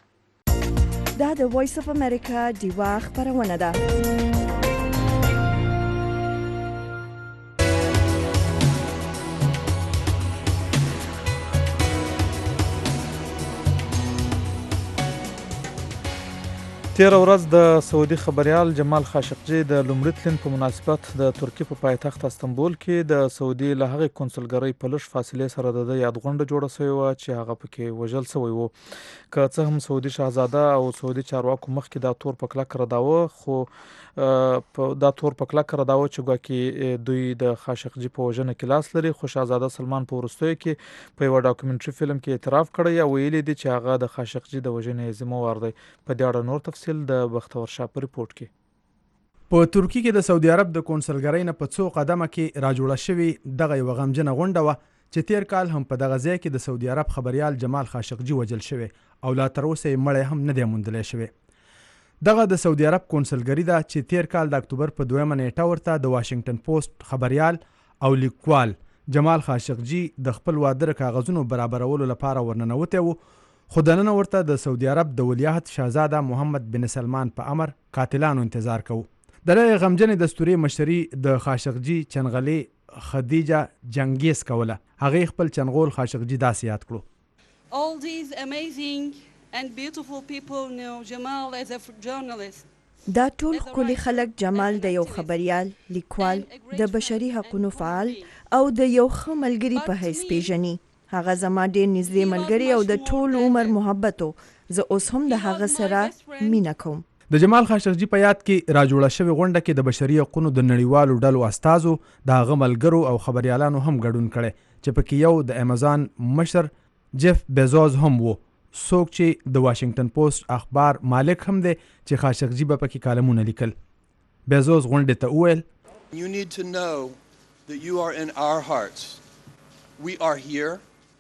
دا د وایس اف امریکا ډیوا خبرونه ده. تیر ورځ د سعودي خبريال جمال خاشقجي د لومړي تلین په مناسبت د ترکیې په پایتخت استنبول کې د سعودي له هغې کنسولګرۍ په لږ فاصلې سره د یاد غونډه جوړه شوې وه چې هغه پکې وژل شوی و. که څه هم سعودي شاهزاده او سعودي چارواکو مخکې دا تور په کلک رداوه، خو دا تور په کلک رداوه چې ګواکې دوی د خاشقجي په وژنه کې لاس لري. خو شاهزاده سلمان په وروستیو کې په یوه ډاکومنټري فلم کې اعتراف کړی او ویلي دي چې هغه د خاشقجي د وژنې ذمهوار دی. په دې اړه نور تفصیل د بختور شاه په ریپورت کې. په ترکیه کې د سعودي عرب د کنسولګرۍ نه په 2 قدمه کې راجوړه شوې دغه یوه غمجنه غونډه وه چې تیر کال هم په دغه ځای کې د سعودي عرب خبريال جمال خاشقجي وژل شوی او لا تر اوسه یې مړی هم نه دی موندلی شوی. دغه د سعودي عرب کنسولګري ده چې تیر کال د اکتوبر په 2 نیټه ورته د واشنگټن پوسټ خبريال او لیکوال جمال خاشقجي د خپل واده کاغذونو برابرولو لپاره ورننوتی و، خو دننه ورته د سعودي عرب د ولیعهد شاهزاده محمد بن سلمان په امر قاتلانو انتظار کوو. د دغه غمجنې دستوري مشري د خاشقجي چنغلې خدیجه جنگیز کوله. هغې خپل چنغول خاشقجي داسې یاد کړو. All these amazing and beautiful people know Jamal as a journalist. دا ټول ښکلي خلک جمال د یو خبريال، لیکوال، د بشري حقوقو فعال او د یو ښه ملګري په حیث پیژني. هغه زما ډېر نږدې ملګری او د ټول عمر محبت و. زه اوس هم د هغه سره مینه کوم. د جمال خاشقجي په یاد کې راجوړه شوې غونډه کې د بشري حقوقو د نړیوالو ډلو استازو، د هغه ملګرو او خبريالانو هم ګډون کړی چې پکې یو د امازون مشر جیف بیزوز هم و، څوک چې د واشنگټن پوسټ اخبار مالک هم دی چې خاشقجي به پکې کالمونه لیکل. بیزوز غونډې ته وویل You need to know that you are in our hearts. We are here.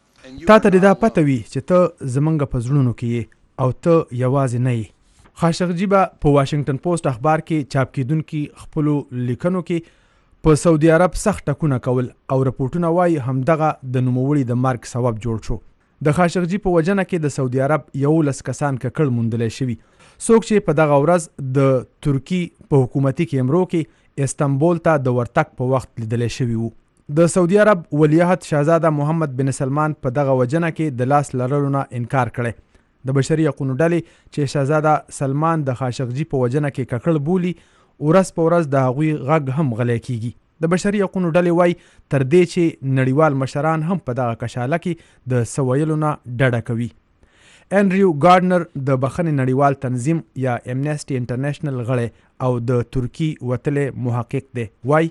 تا ته دا پته وي چې ته زمونږ په زړونو کې یې او ته یوازې نه یې. خاشقجي به په واشنگټن پوسټ اخبار کې چاپ کیدونکي خپلو لیکنو کې په سعودي عرب سخت ټکونه کول او رپورټونه وایي همدغه د نوموړي د مرګ سبب جوړ شو. د خاشقجي په وجنه کې د سعودي عرب 11 کسان ککړ موندلی شوي، څوک چې په دغه ورځ د ترکی په حکومتي کیمرو کې استنبول ته د ورتګ په وخت لیدلی شوي وو. د سعودي عرب ولیعهد شاهزاده محمد بن سلمان په دغه وجنه کې د لاس لرلو نه انکار کړی. د بشري حقوقو ډلې چې شاهزاده سلمان د خاشقجي په وجنه کې ککړ بولي، ورځ په ورځ د هغوی غږ هم غلی کیږي. د بشري حقوقو ډلې وایي تر دې چې نړیوال مشران هم په دغه کشاله کې د څه ویلو نه ډډه کوي. انډریو ګارډنر د بخښنې نړیوال تنظیم یا امنیسټي انټرنیشنل غړی او د ترکی وتلې محقق دی. وای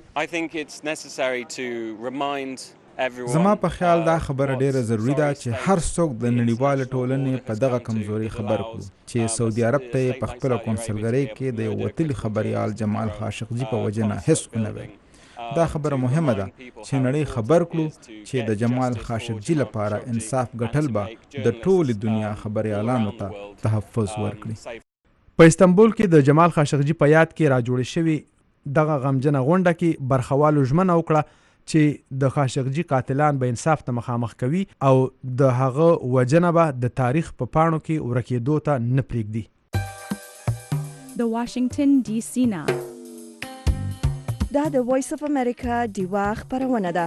زما په خیال دا خبره ډیره ضروری ده چې هر څوک د نړیوال ټولنې په دغه کمزوري خبر کړو چې سعودي عرب ته په خپل کونسلګرۍ کې د وتلي خبريال جمال خاشقجي په وجه نه هیڅ نه وي. دا خبره مهمه ده چې نړۍ خبر کړو چې د جمال خاشقجي لپاره انصاف ګټل به د ټول دنیا خبريالانو ته تحفظ ورکړي. په استنبول کې د جمال خاشقجي په یاد کې راجوړ شوی دغه غمجنه غونډه کې برخوالو ژمنه وکړه چې د خاشقجي قاتلان به انصاف ته مخامخ کوي او د هغه وجنه به د تاریخ په پاڼو کې ورکېدو ته نه پرېږدي. د واشنگټن ډي سي نه دا د وایس اف امریکا دیوا خبرونه ده.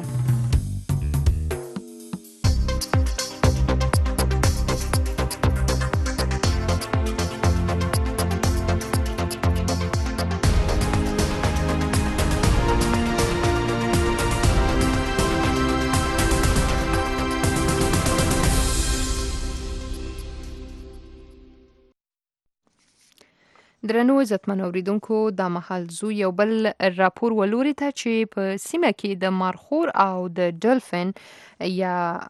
درنو عزتمن اوریدونکو د مهال زو یو بل راپور ولوري ته چې په سیمه کې د مارخور او د ډلفین یا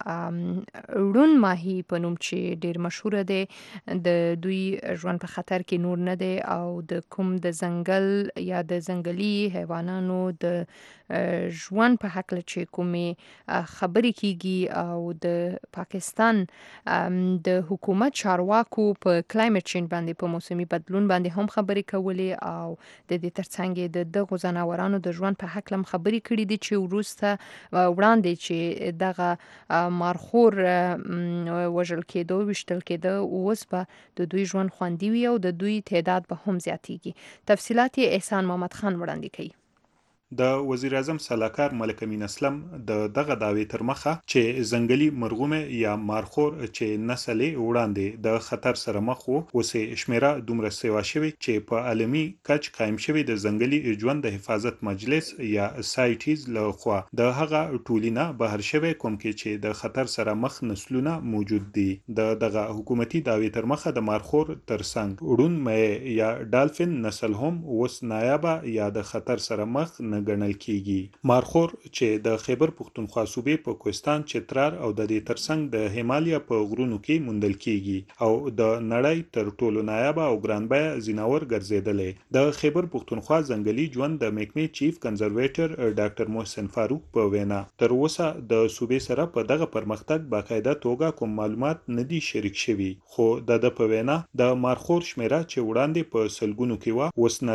رون ماهی په نوم چې ډیر مشهور دی د دوی ژوند په خطر کې نور نه دی او د کوم د ځنګل یا د ځنګلي حیواناتو د ژوند په حق له چې کومې خبرې کیږي او د پاکستان د حکومت چارواکو په کلایمټ چینج باندې په موسمي بدلون باندې هم خبرې کولې او د دې ترڅنګ د دغه ځناورانو د ژوند په حق لم خبرې کړې دي چې وروسته وړاندې چې دغه مارخور وژل کېدو وشتل کېده اوس به د دوی ژوند خوندي وي او د دوی تعداد به هم زیاتېږي. تفصیلات یې احسان محمد خان وړاندې کوي. د وزیر اعظم سلاکار ملک امین اسلم د دغه داوی تر مخه چې ځنګلي مرغومه یا مارخور چې نسلې وړاندې د خطر سره مخ وو اوسې شمیره دومره سیوا شوی چې په عالمي کچ قائم شوی د ځنګلي ژوند د حفاظت مجلس یا سایټیز له خوا د هغه ټولینا بهر شوی کوم کې چې د خطر سره مخ نسلونه موجود دي. دغه حکومتي داوی تر مخه د مارخور ترڅنګ وړون مې یا ډالفین نسل هم اوس نایابه یا د خطر سره مخ ګڼل کیږي. مارخور چې د خیبر پختونخوا صوبې په کوهستان چترال او د دې ترڅنګ د هیمالیا په غرونو کې موندل کیږي او د نړۍ تر ټولو نایابه او ګرانبیه ځناور ګرځیدلې. د خیبر پختونخوا ځنګلي ژوند د محکمې چیف کنزرویټر ډاکټر محسن فاروق په وینا تر اوسه د صوبې سره په دغه پرمختګ باقاعده توګه کوم معلومات نه دي شریک شوي خو د په وینا د مارخور شمیره چې وړاندې په سلګونو کې و اوس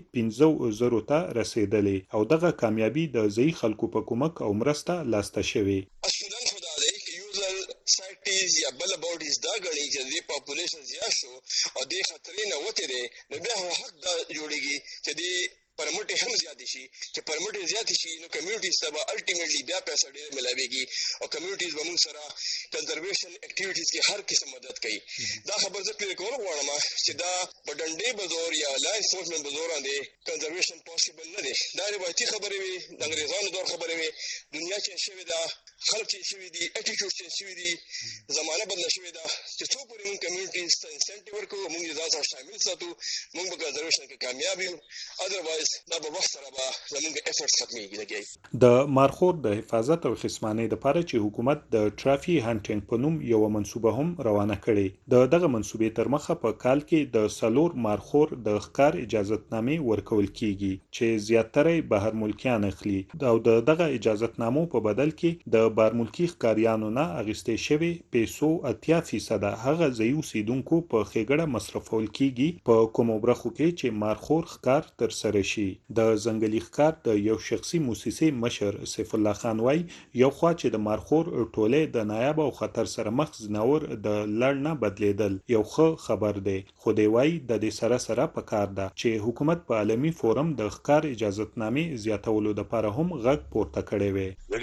نږدې 15,000 ته رسیدلې او دغه کامیابی د ځای خلکو په کومک او مرسته لاسته شوی. اصولاً خدای یوزر سایټیز یا بل باډیز دا غړي چې د پاپولیشن زیات شو او د خطرې نه وته دي نو بیا حق دا جوړیږي چې د پرمټي هم زیات شي چې پرمټي زیات شي نو کمیونټیز ته به الټیمیټلی بیا پیسې ډېر ملاويږي او کمیونټیز به موږ سره کنزرویشن اکټیویټیز کې هر قسم مدد کوي. دا خبر زه کلی کول غواړم چې دا په ډنډې بزور یا لا انفورسمنت بزور باندې کنزرویشن پوسیبل نه دی. دا روایتي خبرې وي د انګریزانو دور خبرې وي دنیا کې شوی دا خلک چې شوی دي اټیټیوډ چې شوی دي زمانه بدل شوی دا چې څو پورې موږ کمیونټیز ته انسنټیو ورکوو موږ ځان سره شامل ساتو موږ به کنزرویشن کې کامیاب یو اذروایز دا به وخت سره به زموږ افورټس ختمېږي. د مارخور د حفاظت او خصمانۍ لپاره چې حکومت د ټرافي هانټینګ په نوم یو منسوبه هم روانه کړې. دغه منسوبې تر مخه په کال کې د سلور مارخور د ښکار اجازهتنامې ورکول کیږي چې زیاتره بهر ملکیان اخلي او دغه اجازهتنامو په بدل کې د بهر ملکی ښکاریانو نه اخیستل شوی پیسو 80% هغه ځای اوسیدونکو په خېګړه مصرفول کیږي په کوم برخو کې چې مارخور ښکار تر سره شي. د ځنګلي ښکار د یو شخصي موسسې مشر سیف الله خان وای یو خوا چې د مارخور ټوله د نایاب او خطر سره مخ ځناور د لړ نه بدلیدل یو ښه خبر دی خو دی وای د دې سره په کار ده چې حکومت په عالمي فورم د ښکار اجازهتنامې زیاتولو لپاره هم غږ پورته کړی وي. دغه د سره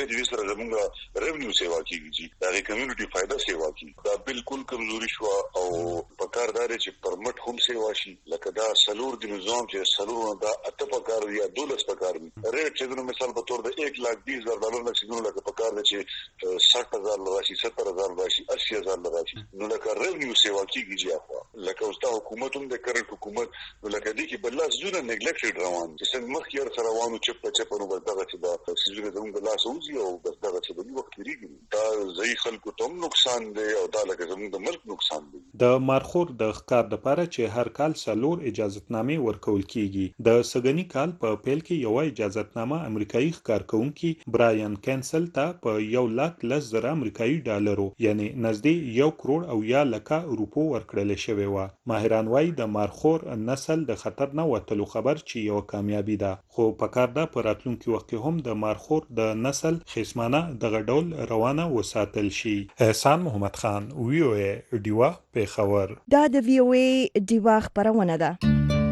زموږ ریونیو سیوا کیږي دا غي کمیونټي فائدہ سیوا کیږي دا بالکل کمزوري شو او په کار دار چې پرمټ هم سیوا شي لکه دا سلور د نظام چې سلور دا اته په کار یا 12 په کار وي ریټ چې مثال په تور د $1,20,000 لکه لکه په کار د چې 60,000 راشي 70,000 راشي 80,000 راشي نو لکه ریونیو سیوا کیږي چې لکه اوس دا حکومت هم د کرنٹ حکومت نو لکه دې کې بل لاس زونه نیګلیکټډ روان چې څنګه مخکې سره روانو چې په چپنو بل دغه چې دا سيزونه زموږ لاس اوځي او بس دغه چې د وخت لري دا ځای خلکو ته نقصان دی او دا لکه زموږ د ملک نقصان دی د مارخور د ښکار لپاره چې هر کال سلور اجازهتنامې ورکول کیږي د سګنی کال په پیل کې یو اجازهتنامه امریکایي ښکارکونکي برایان کینسل ته په $1,10,000 امریکایي ډالرو یعنی نږدې 1 کروڑ او یا لکه روپو ورکړل شوی و ماهران وايي د مارخور نسل د خطر نه وتلو خبر چې یو کامیابی ده خو په کار ده پر راتلونکي وخت کې هم د مارخور د نسل خصمانه دغه ډول روانه وساتل شي احسان محمد خان وی او ای ډیوا په خبر دا د وی او ای ډیوا خبرونه ده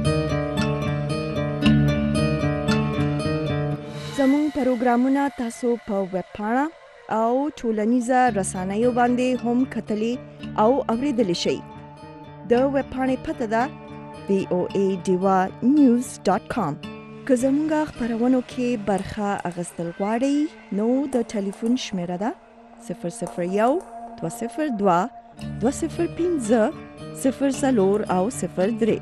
زموږ پروګرامونه تاسو په ویب پاڼه او ټولنیزه رسنیو باندې هم کتلی او اوریدلی شئ د ویب پاڼې پته ده voadivanews.com که زموږ خبرونو کې برخه اخیستل غواړئ نو د ټلیفون شمیره ده 001-202-205-0 او 03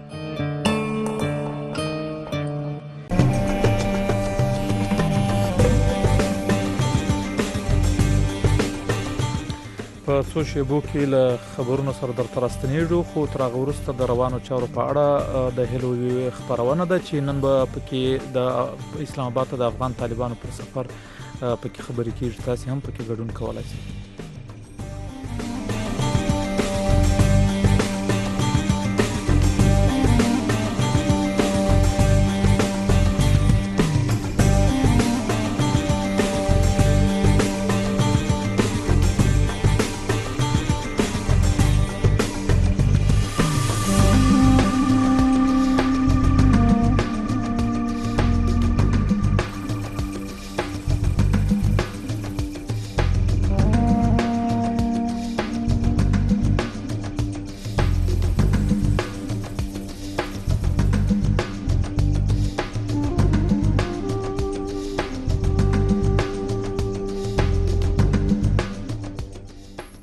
په څو شیبو کې له خبرونو سره درته راستنیږو خو تر هغه وروسته د روانو چارو په اړه د هیلو خبرونه ده چې نن به پکې د اسلام آباد د افغان طالبانو پر سفر پکې خبرې کیږي تاسو هم پکې ګډون کولای شئ